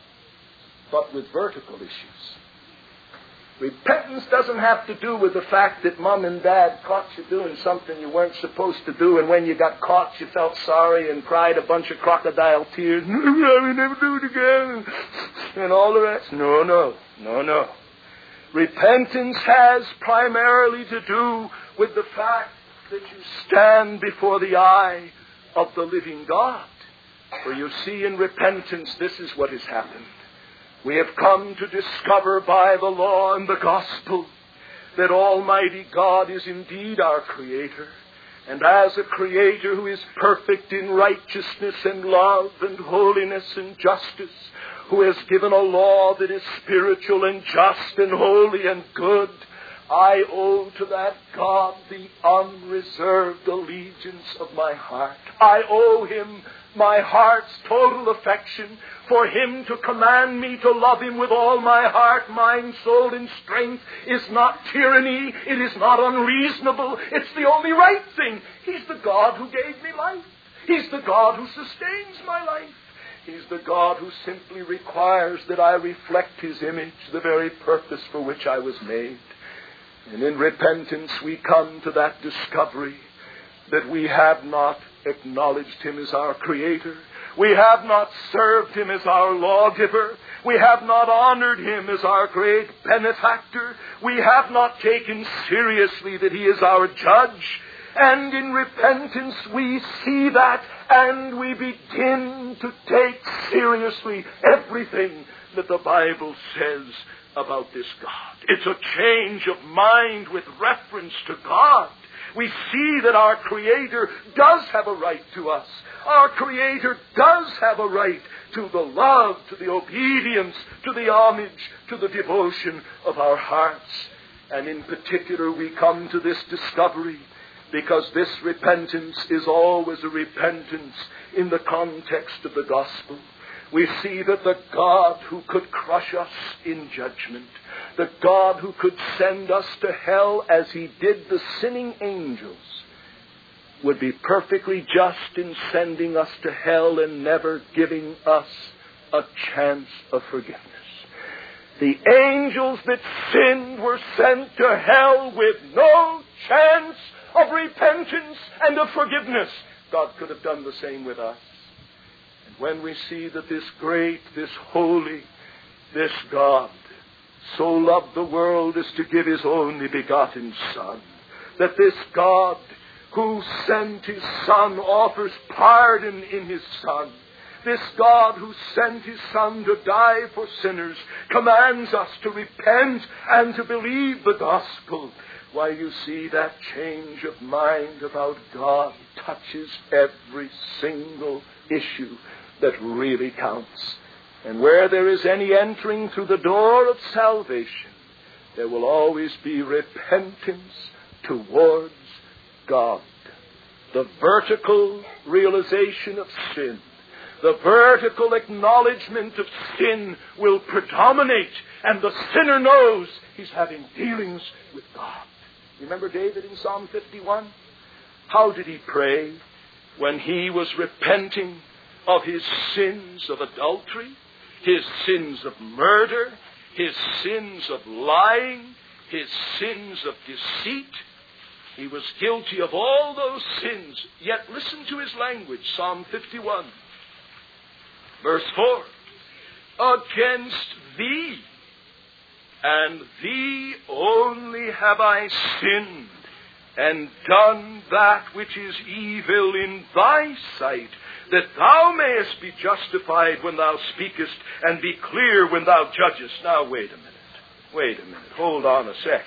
but with vertical issues. Repentance doesn't have to do with the fact that mom and dad caught you doing something you weren't supposed to do, and when you got caught you felt sorry and cried a bunch of crocodile tears. I will never do it again. And all the rest. No, no, no, no. Repentance has primarily to do with the fact that you stand before the eye of the living God. For you see, in repentance, this is what has happened. We have come to discover by the law and the gospel that Almighty God is indeed our Creator. And as a Creator who is perfect in righteousness and love and holiness and justice, who has given a law that is spiritual and just and holy and good, I owe to that God the unreserved allegiance of my heart. I owe Him my heart's total affection, for Him to command me to love Him with all my heart, mind, soul, and strength is not tyranny. It is not unreasonable. It's the only right thing. He's the God who gave me life. He's the God who sustains my life. He's the God who simply requires that I reflect His image, the very purpose for which I was made. And in repentance we come to that discovery that we have not acknowledged Him as our Creator. We have not served Him as our lawgiver. We have not honored Him as our great benefactor. We have not taken seriously that He is our judge. And in repentance we see that, and we begin to take seriously everything that the Bible says about this God. It's a change of mind with reference to God. We see that our Creator does have a right to us. Our Creator does have a right to the love, to the obedience, to the homage, to the devotion of our hearts. And in particular, we come to this discovery because this repentance is always a repentance in the context of the gospel. We see that the God who could crush us in judgment, the God who could send us to hell as He did the sinning angels, would be perfectly just in sending us to hell and never giving us a chance of forgiveness. The angels that sinned were sent to hell with no chance of repentance and of forgiveness. God could have done the same with us. And when we see that this great, this holy, this God so loved the world as to give His only begotten Son, that this God who sent His Son offers pardon in His Son, this God who sent His Son to die for sinners commands us to repent and to believe the gospel. Why, you see, that change of mind about God touches every single issue that really counts. And where there is any entering through the door of salvation, there will always be repentance towards God. The vertical realization of sin, the vertical acknowledgement of sin will predominate, and the sinner knows he's having dealings with God. Remember David in Psalm fifty-one? How did he pray when he was repenting of his sins of adultery, his sins of murder, his sins of lying, his sins of deceit? He was guilty of all those sins. Yet listen to his language, Psalm fifty-one, verse four. Against thee, and thee only have I sinned, and done that which is evil in thy sight, that thou mayest be justified when thou speakest, and be clear when thou judgest. Now, wait a minute. Wait a minute. Hold on a sec.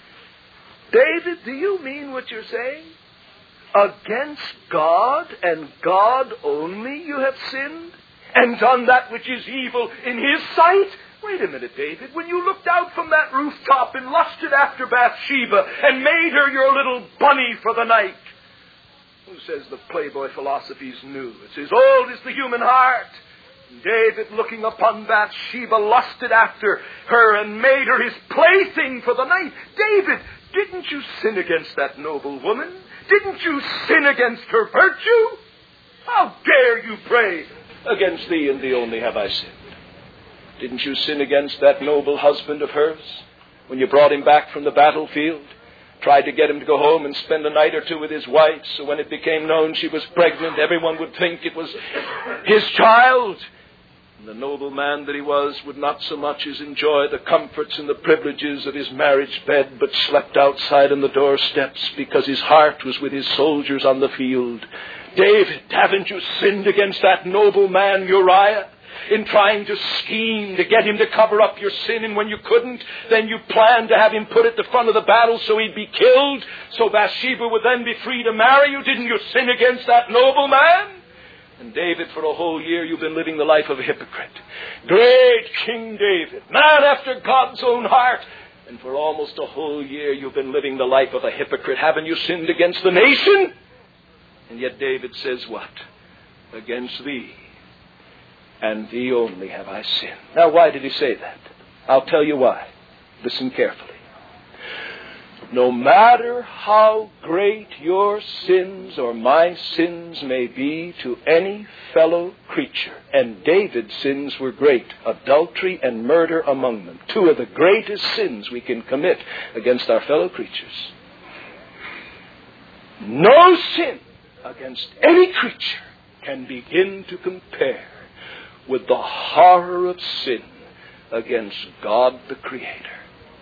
David, do you mean what you're saying? Against God and God only you have sinned, and done that which is evil in His sight? Wait a minute, David. When you looked out from that rooftop and lusted after Bathsheba and made her your little bunny for the night, who says the Playboy philosophy's new? It's as old as the human heart. David, looking upon Bathsheba, lusted after her and made her his plaything for the night. David, didn't you sin against that noble woman? Didn't you sin against her virtue? How dare you pray, against thee and thee only have I sinned? Didn't you sin against that noble husband of hers when you brought him back from the battlefield? Tried to get him to go home and spend a night or two with his wife, so when it became known she was pregnant, everyone would think it was his child. And the noble man that he was would not so much as enjoy the comforts and the privileges of his marriage bed, but slept outside on the doorsteps because his heart was with his soldiers on the field. David, haven't you sinned against that noble man Uriah? In trying to scheme to get him to cover up your sin, and when you couldn't, then you planned to have him put at the front of the battle so he'd be killed, so Bathsheba would then be free to marry you. Didn't you sin against that noble man? And David, for a whole year, you've been living the life of a hypocrite. Great King David, man after God's own heart. And for almost a whole year, you've been living the life of a hypocrite. Haven't you sinned against the nation? And yet David says what? Against thee and thee only have I sinned. Now, why did he say that? I'll tell you why. Listen carefully. No matter how great your sins or my sins may be to any fellow creature, and David's sins were great, adultery and murder among them, two of the greatest sins we can commit against our fellow creatures. No sin against any creature can begin to compare with the horror of sin against God the Creator.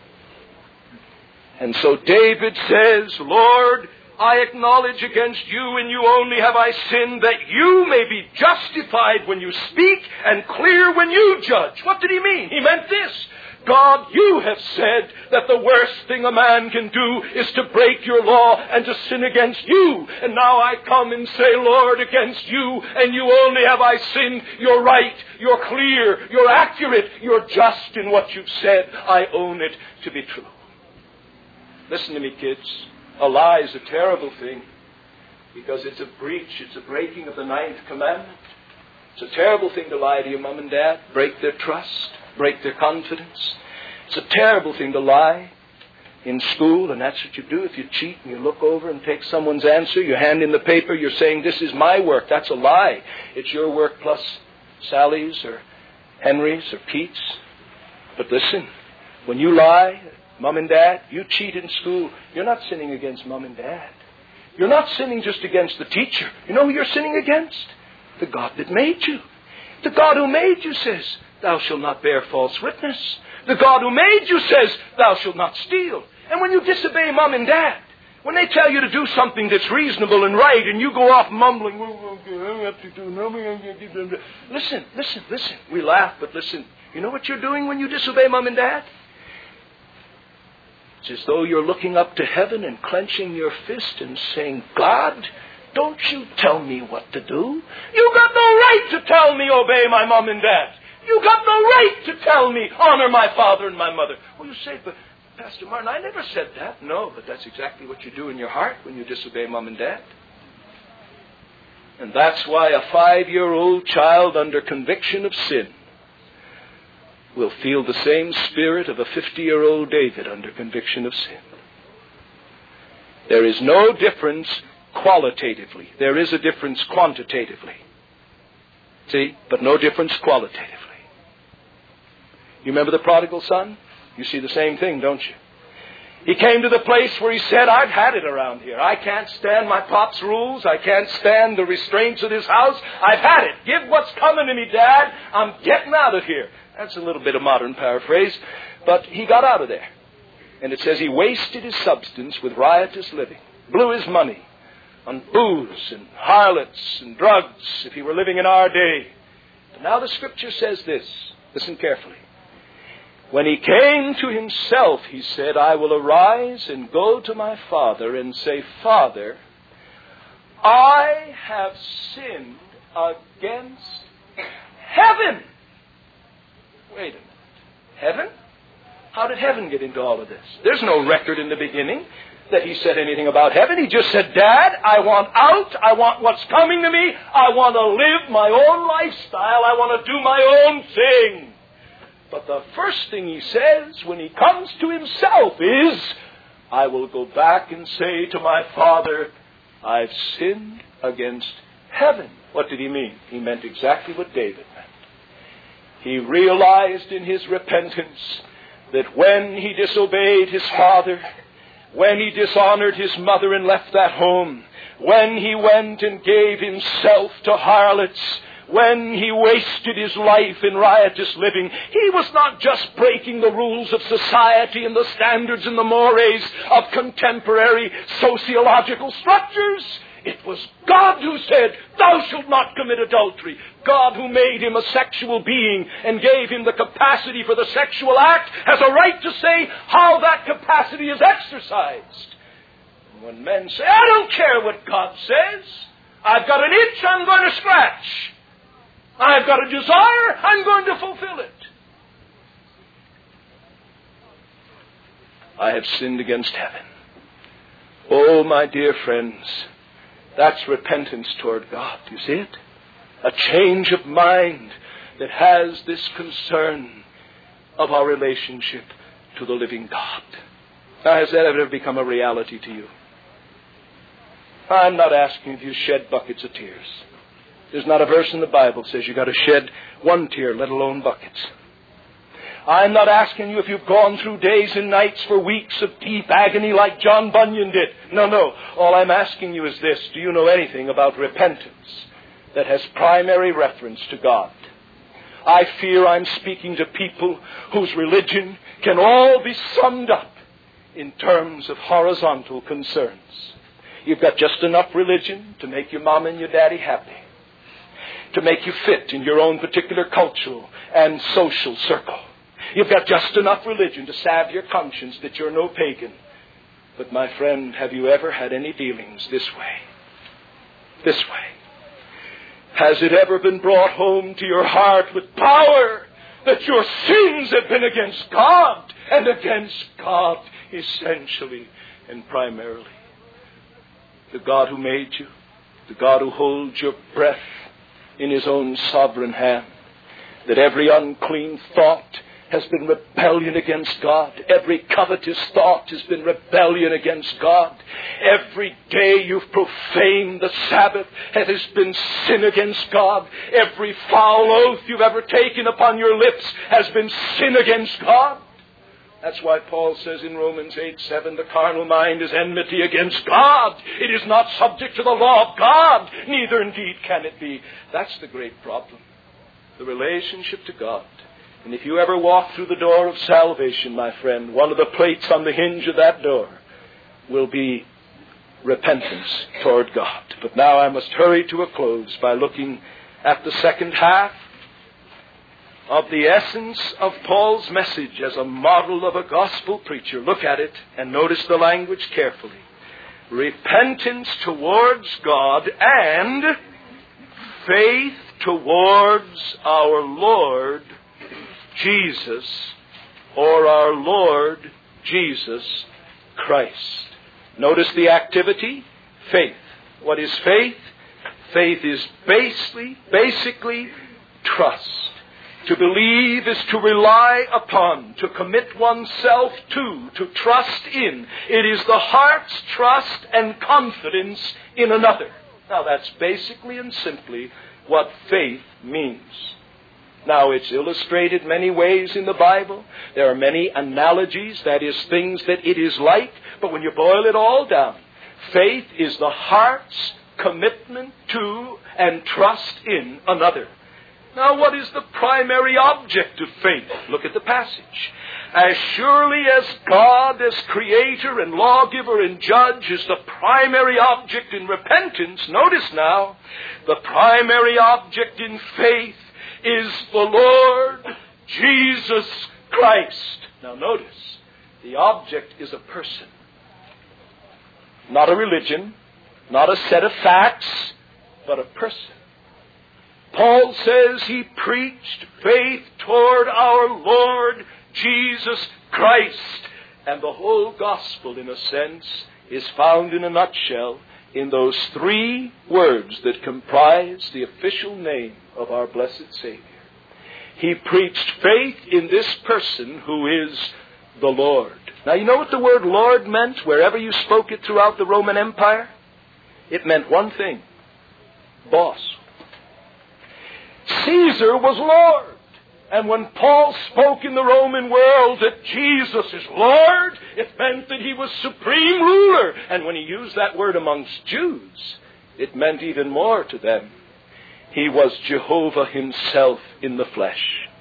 And so David says, Lord, I acknowledge against you and you only have I sinned, that you may be justified when you speak and clear when you judge. What did he mean? He meant this. God, you have said that the worst thing a man can do is to break your law and to sin against you. And now I come and say, Lord, against you and you only have I sinned. You're right, you're clear, you're accurate, you're just in what you've said. I own it to be true. Listen to me, kids. A lie is a terrible thing because it's a breach, it's a breaking of the ninth commandment. It's a terrible thing to lie to your mom and dad, break their trust, break their confidence. It's a terrible thing to lie. in school, and that's what you do. If you cheat and you look over and take someone's answer, you hand in the paper, you're saying, this is my work. That's a lie. It's your work plus Sally's or Henry's or Pete's. But listen, when you lie, Mom and Dad, you cheat in school, you're not sinning against Mom and Dad. You're not sinning just against the teacher. You know who you're sinning against? The God that made you. The God who made you says, thou shalt not bear false witness. The God who made you says, thou shalt not steal. And when you disobey Mom and Dad, when they tell you to do something that's reasonable and right, and you go off mumbling, listen, listen, listen. We laugh, but listen. You know what you're doing when you disobey Mom and Dad? It's as though you're looking up to heaven and clenching your fist and saying, God, don't you tell me what to do. You got no right to tell me obey my mom and dad. You got no right to tell me honor my father and my mother. Well, you say, but Pastor Martin, I never said that. No, but that's exactly what you do in your heart when you disobey mom and dad. And that's why a five-year-old child under conviction of sin will feel the same spirit of a fifty-year-old David under conviction of sin. There is no difference qualitatively. There is a difference quantitatively. See? But no difference qualitatively. You remember the prodigal son? You see the same thing, don't you? He came to the place where he said, I've had it around here. I can't stand my pop's rules. I can't stand the restraints of this house. I've had it. Give what's coming to me, Dad. I'm getting out of here. That's a little bit of modern paraphrase. But he got out of there. And it says he wasted his substance with riotous living. Blew his money on booze and harlots and drugs if he were living in our day. But now the scripture says this. Listen carefully. When he came to himself, he said, I will arise and go to my father and say, Father, I have sinned against heaven. Wait a minute. Heaven? How did heaven get into all of this? There's no record in the beginning that he said anything about heaven. He just said, Dad, I want out. I want what's coming to me. I want to live my own lifestyle. I want to do my own thing. But the first thing he says when he comes to himself is, I will go back and say to my father, I've sinned against heaven. What did he mean? He meant exactly what David meant. He realized in his repentance that when he disobeyed his father, when he dishonored his mother and left that home, when he went and gave himself to harlots, when he wasted his life in riotous living, he was not just breaking the rules of society and the standards and the mores of contemporary sociological structures. It was God who said, thou shalt not commit adultery. God who made him a sexual being and gave him the capacity for the sexual act has a right to say how that capacity is exercised. And when men say, I don't care what God says. I've got an itch, I'm going to scratch. I've got a desire, I'm going to fulfill it. I have sinned against heaven. Oh, my dear friends, that's repentance toward God. You see it? A change of mind that has this concern of our relationship to the living God. Now, has that ever become a reality to you? I'm not asking if you shed buckets of tears. There's not a verse in the Bible that says you've got to shed one tear, let alone buckets. I'm not asking you if you've gone through days and nights for weeks of deep agony like John Bunyan did. No, no. All I'm asking you is this. Do you know anything about repentance that has primary reference to God? I fear I'm speaking to people whose religion can all be summed up in terms of horizontal concerns. You've got just enough religion to make your mom and your daddy happy, to make you fit in your own particular cultural and social circle. You've got just enough religion to salve your conscience that you're no pagan. But my friend, have you ever had any dealings this way? This way. Has it ever been brought home to your heart with power that your sins have been against God and against God essentially and primarily? The God who made you, the God who holds your breath in his own sovereign hand, that every unclean thought has been rebellion against God. Every covetous thought has been rebellion against God. Every day you've profaned the Sabbath has been sin against God. Every foul oath you've ever taken upon your lips has been sin against God. That's why Paul says in Romans eight seven, the carnal mind is enmity against God. It is not subject to the law of God, neither indeed can it be. That's the great problem. The relationship to God. And if you ever walk through the door of salvation, my friend, one of the plates on the hinge of that door will be repentance toward God. But now I must hurry to a close by looking at the second half of the essence of Paul's message as a model of a gospel preacher. Look at it and notice the language carefully. Repentance towards God and faith towards our Lord Jesus, or our Lord Jesus Christ. Notice the activity, faith. What is faith? Faith is basically, basically trust. To believe is to rely upon, to commit oneself to, to trust in. It is the heart's trust and confidence in another. Now that's basically and simply what faith means. Now, it's illustrated many ways in the Bible. There are many analogies, that is, things that it is like. But when you boil it all down, faith is the heart's commitment to and trust in another. Now, what is the primary object of faith? Look at the passage. As surely as God, as creator and lawgiver and judge, is the primary object in repentance, notice now, the primary object in faith is the Lord Jesus Christ. Now notice, the object is a person. Not a religion, not a set of facts, but a person. Paul says he preached faith toward our Lord Jesus Christ. And the whole gospel, in a sense, is found in a nutshell in those three words that comprise the official name of our blessed Savior. He preached faith in this person who is the Lord. Now, you know what the word Lord meant wherever you spoke it throughout the Roman Empire? It meant one thing: boss. Caesar was Lord. And when Paul spoke in the Roman world that Jesus is Lord, it meant that he was supreme ruler. And when he used that word amongst Jews, it meant even more to them. He was Jehovah himself in the flesh.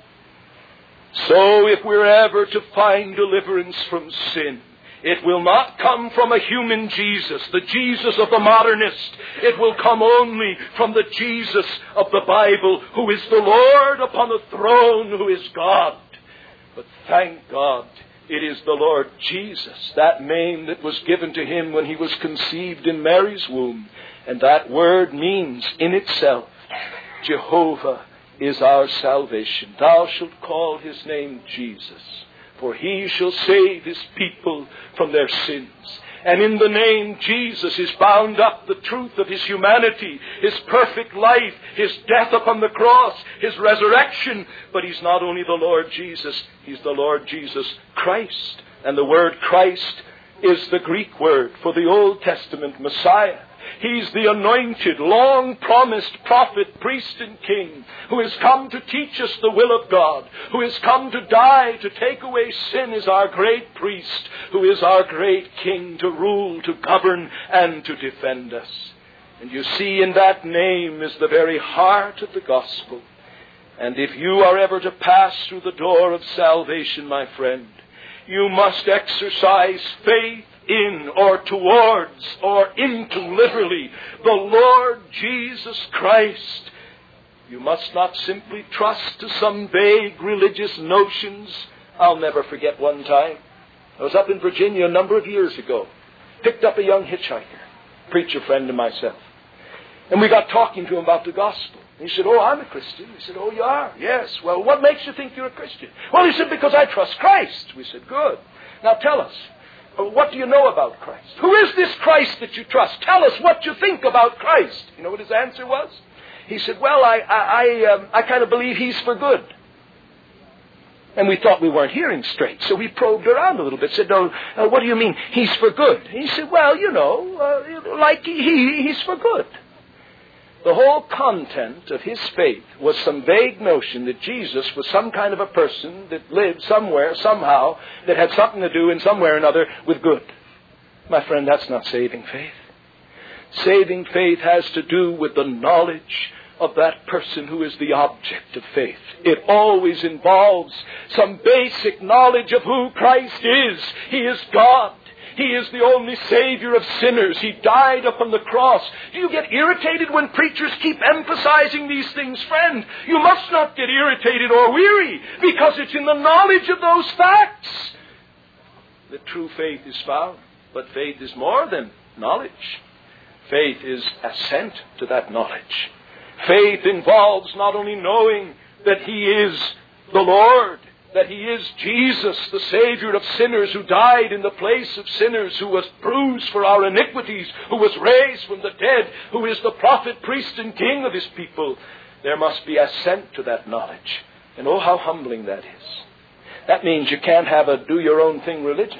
So if we're ever to find deliverance from sin, it will not come from a human Jesus, the Jesus of the modernist. It will come only from the Jesus of the Bible, who is the Lord upon the throne, who is God. But thank God, it is the Lord Jesus, that name that was given to him when he was conceived in Mary's womb. And that word means in itself, Jehovah is our salvation. Thou shalt call his name Jesus, for he shall save his people from their sins. And in the name Jesus is bound up the truth of his humanity, his perfect life, his death upon the cross, his resurrection. But he's not only the Lord Jesus, he's the Lord Jesus Christ. And the word Christ is the Greek word for the Old Testament Messiah. He's the anointed, long-promised prophet, priest, and king who has come to teach us the will of God, who has come to die to take away sin as our great priest, who is our great king to rule, to govern, and to defend us. And you see, in that name is the very heart of the gospel. And if you are ever to pass through the door of salvation, my friend, you must exercise faith in or towards or into, literally, the Lord Jesus Christ. You must not simply trust to some vague religious notions. I'll never forget one time. I was up in Virginia a number of years ago. Picked up a young hitchhiker, preacher friend of myself. And we got talking to him about the gospel. He said, "Oh, I'm a Christian." We said, "Oh, you are?" "Yes." "Well, what makes you think you're a Christian?" "Well," he said, "because I trust Christ." We said, "Good. Now tell us, what do you know about Christ? Who is this Christ that you trust? Tell us what you think about Christ." You know what his answer was? He said, "Well, I I, I, um, I kind of believe he's for good." And we thought we weren't hearing straight, so we probed around a little bit, said, no, uh, what do you mean, he's for good? And he said, well, you know, uh, like he, he, he's for good. The whole content of his faith was some vague notion that Jesus was some kind of a person that lived somewhere, somehow, that had something to do in some way or another with good. My friend, that's not saving faith. Saving faith has to do with the knowledge of that person who is the object of faith. It always involves some basic knowledge of who Christ is. He is God. He is the only Savior of sinners. He died upon the cross. Do you get irritated when preachers keep emphasizing these things? Friend, you must not get irritated or weary, because it's in the knowledge of those facts that true faith is found. But faith is more than knowledge. Faith is assent to that knowledge. Faith involves not only knowing that He is the Lord, that He is Jesus, the Savior of sinners, who died in the place of sinners, who was bruised for our iniquities, who was raised from the dead, who is the prophet, priest, and king of His people. There must be assent to that knowledge. And oh, how humbling that is. That means you can't have a do-your-own-thing religion.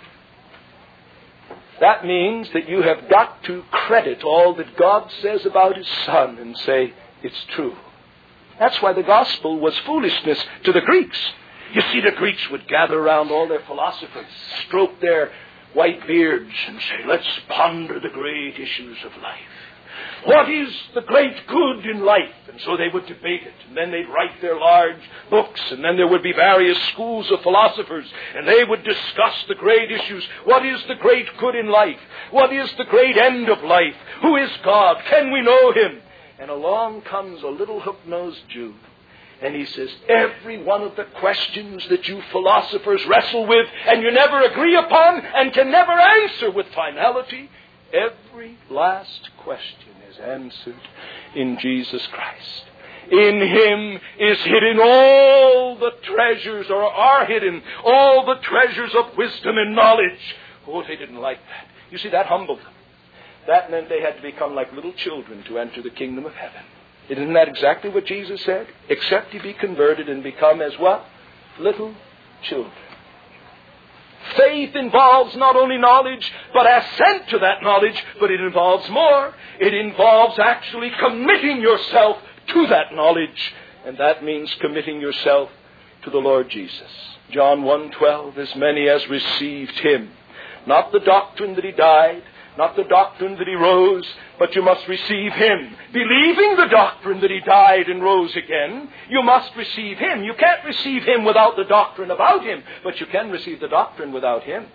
That means that you have got to credit all that God says about His Son and say, it's true. That's why the gospel was foolishness to the Greeks. You see, the Greeks would gather around all their philosophers, stroke their white beards, and say, let's ponder the great issues of life. What is the great good in life? And so they would debate it. And then they'd write their large books. And then there would be various schools of philosophers. And they would discuss the great issues. What is the great good in life? What is the great end of life? Who is God? Can we know Him? And along comes a little hook-nosed Jew. And he says, every one of the questions that you philosophers wrestle with and you never agree upon and can never answer with finality, every last question is answered in Jesus Christ. In Him is hidden all the treasures, or are hidden all the treasures of wisdom and knowledge. Oh, they didn't like that. You see, that humbled them. That meant they had to become like little children to enter the kingdom of heaven. Isn't that exactly what Jesus said? Except ye be converted and become as what? Little children. Faith involves not only knowledge, but assent to that knowledge, but it involves more. It involves actually committing yourself to that knowledge, and that means committing yourself to the Lord Jesus. John one twelve, as many as received Him, not the doctrine that He died, not the doctrine that He rose, but you must receive Him. Believing the doctrine that He died and rose again, you must receive Him. You can't receive Him without the doctrine about Him, but you can receive the doctrine without Him.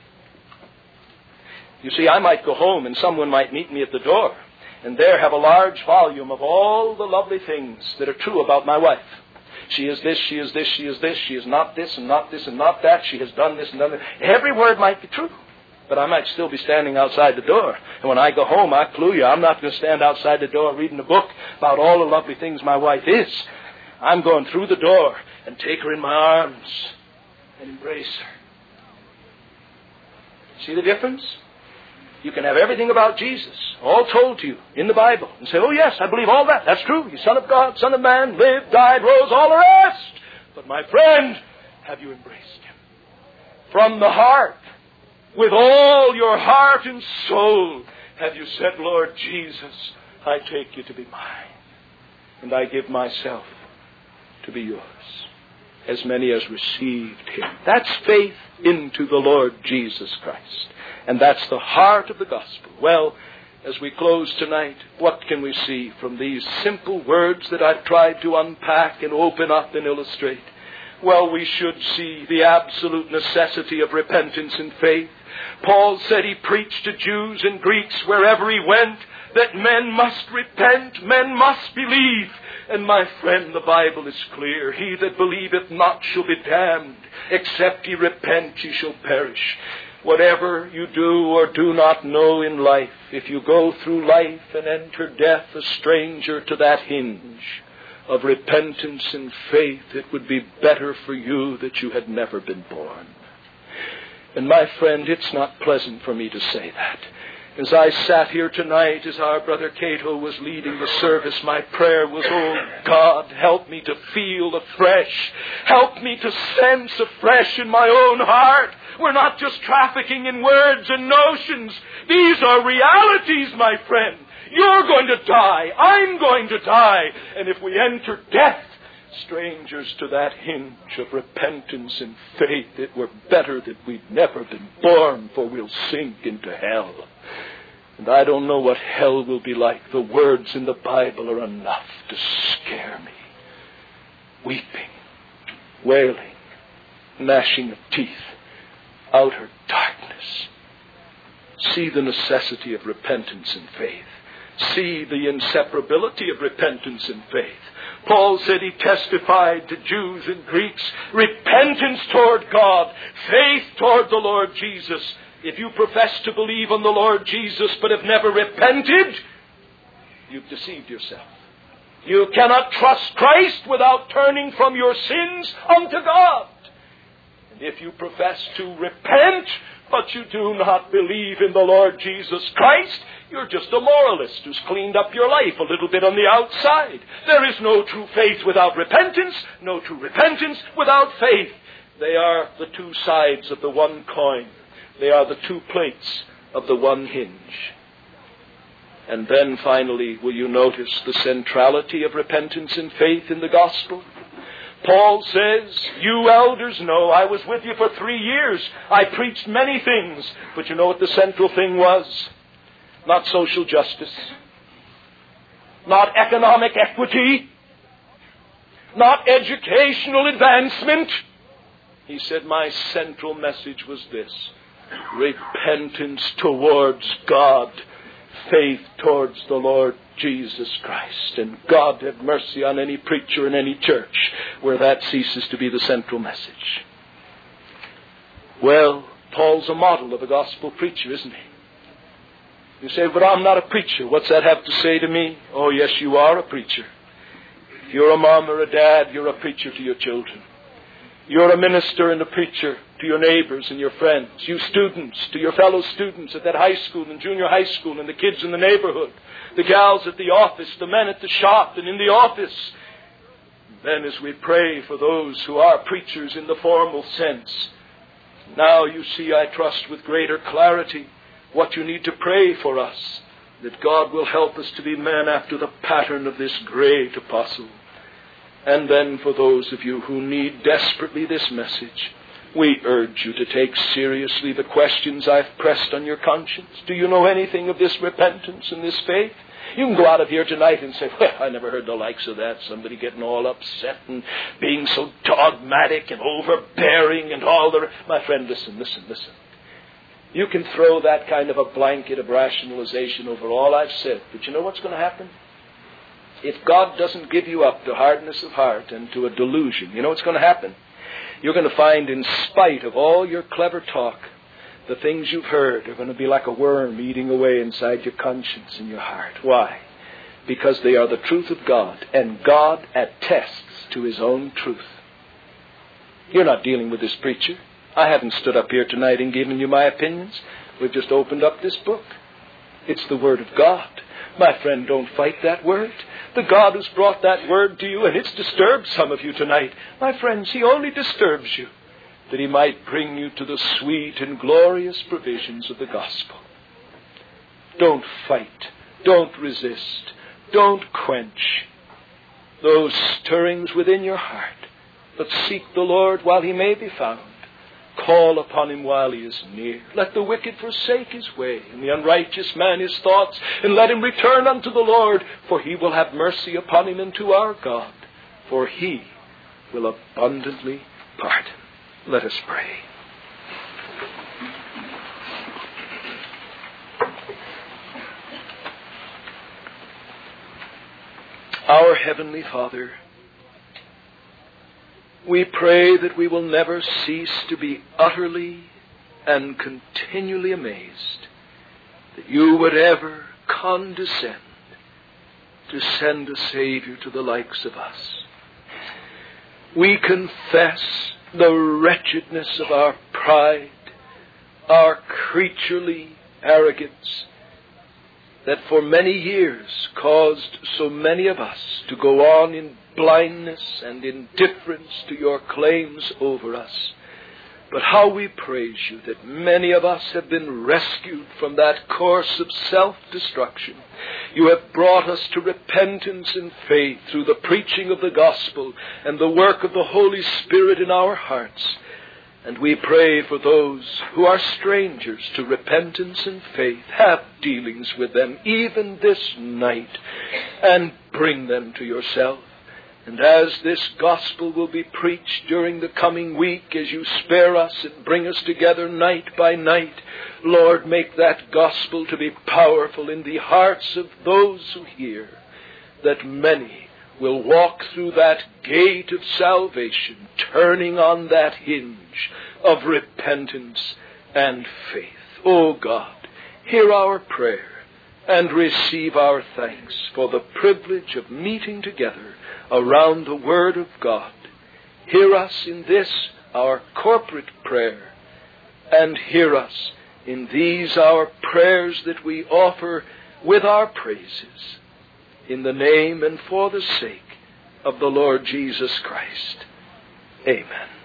You see, I might go home and someone might meet me at the door, and there have a large volume of all the lovely things that are true about my wife. She is this, she is this, she is this, she is not this and not this and not that, she has done this and done that. Every word might be true. But I might still be standing outside the door. And when I go home, I clue you, I'm not going to stand outside the door reading a book about all the lovely things my wife is. I'm going through the door and take her in my arms and embrace her. See the difference? You can have everything about Jesus, all told to you in the Bible, and say, oh yes, I believe all that. That's true. He's Son of God, Son of Man, lived, died, rose, all the rest. But my friend, have you embraced Him? From the heart. With all your heart and soul, have you said, Lord Jesus, I take you to be mine, and I give myself to be yours. As many as received Him. That's faith into the Lord Jesus Christ. And that's the heart of the gospel. Well, as we close tonight, what can we see from these simple words that I've tried to unpack and open up and illustrate? Well, we should see the absolute necessity of repentance and faith. Paul said he preached to Jews and Greeks wherever he went that men must repent, men must believe. And my friend, the Bible is clear. He that believeth not shall be damned. Except ye repent, ye shall perish. Whatever you do or do not know in life, if you go through life and enter death a stranger to that hinge of repentance and faith, it would be better for you that you had never been born. And my friend, it's not pleasant for me to say that. As I sat here tonight, as our brother Cato was leading the service, my prayer was, oh God, help help me to feel afresh. Help me to sense afresh in my own heart. We're not just trafficking in words and notions. These are realities, my friend. You're going to die. I'm going to die. And if we enter death, strangers to that hinge of repentance and faith, it were better that we'd never been born, for we'll sink into hell. And I don't know what hell will be like. The words in the Bible are enough to scare me. Weeping, wailing, gnashing of teeth, outer darkness. See the necessity of repentance and faith. See the inseparability of repentance and faith. Paul said he testified to Jews and Greeks, repentance toward God, faith toward the Lord Jesus. If you profess to believe on the Lord Jesus but have never repented, you've deceived yourself. You cannot trust Christ without turning from your sins unto God. And if you profess to repent, but you do not believe in the Lord Jesus Christ, you're just a moralist who's cleaned up your life a little bit on the outside. There is no true faith without repentance, no true repentance without faith. They are the two sides of the one coin. They are the two plates of the one hinge. And then finally, will you notice the centrality of repentance and faith in the gospel? Paul says, you elders know I was with you for three years. I preached many things. But you know what the central thing was? Not social justice. Not economic equity. Not educational advancement. He said, my central message was this: repentance towards God, faith towards the Lord Jesus Christ. And God have mercy on any preacher in any church where that ceases to be the central message. Well, Paul's a model of a gospel preacher, isn't he? You say, but I'm not a preacher. What's that have to say to me? Oh, yes, you are a preacher. If you're a mom or a dad, you're a preacher to your children. You're a minister and a preacher to your neighbors and your friends. You students, to your fellow students at that high school and junior high school, and the kids in the neighborhood. The gals at the office, the men at the shop and in the office. Then as we pray for those who are preachers in the formal sense, now you see, I trust with greater clarity, what you need to pray for us, that God will help us to be men after the pattern of this great apostle. And then for those of you who need desperately this message, we urge you to take seriously the questions I've pressed on your conscience. Do you know anything of this repentance and this faith? You can go out of here tonight and say, well, I never heard the likes of that. Somebody getting all upset and being so dogmatic and overbearing and all the... My friend, listen, listen, listen. You can throw that kind of a blanket of rationalization over all I've said. But you know what's going to happen? If God doesn't give you up to hardness of heart and to a delusion, you know what's going to happen? You're going to find, in spite of all your clever talk, the things you've heard are going to be like a worm eating away inside your conscience and your heart. Why? Because they are the truth of God, and God attests to His own truth. You're not dealing with this preacher. I haven't stood up here tonight and given you my opinions. We've just opened up this book. It's the Word of God. My friend, don't fight that Word. The God who's brought that Word to you, and it's disturbed some of you tonight. My friends, He only disturbs you that He might bring you to the sweet and glorious provisions of the gospel. Don't fight. Don't resist. Don't quench those stirrings within your heart. But seek the Lord while He may be found. Call upon Him while He is near. Let the wicked forsake his way, and the unrighteous man his thoughts, and let him return unto the Lord, for He will have mercy upon him and to our God, for He will abundantly pardon. Let us pray. Our Heavenly Father, we pray that we will never cease to be utterly and continually amazed that You would ever condescend to send a Savior to the likes of us. We confess the wretchedness of our pride, our creaturely arrogance.
that for many years caused so many of us to go on in blindness and indifference to your claims over us. But how we praise you that many of us have been rescued from that course of self-destruction. You have brought us to repentance and faith through the preaching of the gospel and the work of the Holy Spirit in our hearts. And we pray for those who are strangers to repentance and faith. Have dealings with them even this night and bring them to yourself. And as this gospel will be preached during the coming week, as you spare us and bring us together night by night, Lord, make that gospel to be powerful in the hearts of those who hear, that many will walk through that gate of salvation, turning on that hinge of repentance and faith. O God, hear our prayer and receive our thanks for the privilege of meeting together around the Word of God. Hear us in this, our corporate prayer, and hear us in these, our prayers that we offer with our praises, in the name and for the sake of the Lord Jesus Christ. Amen.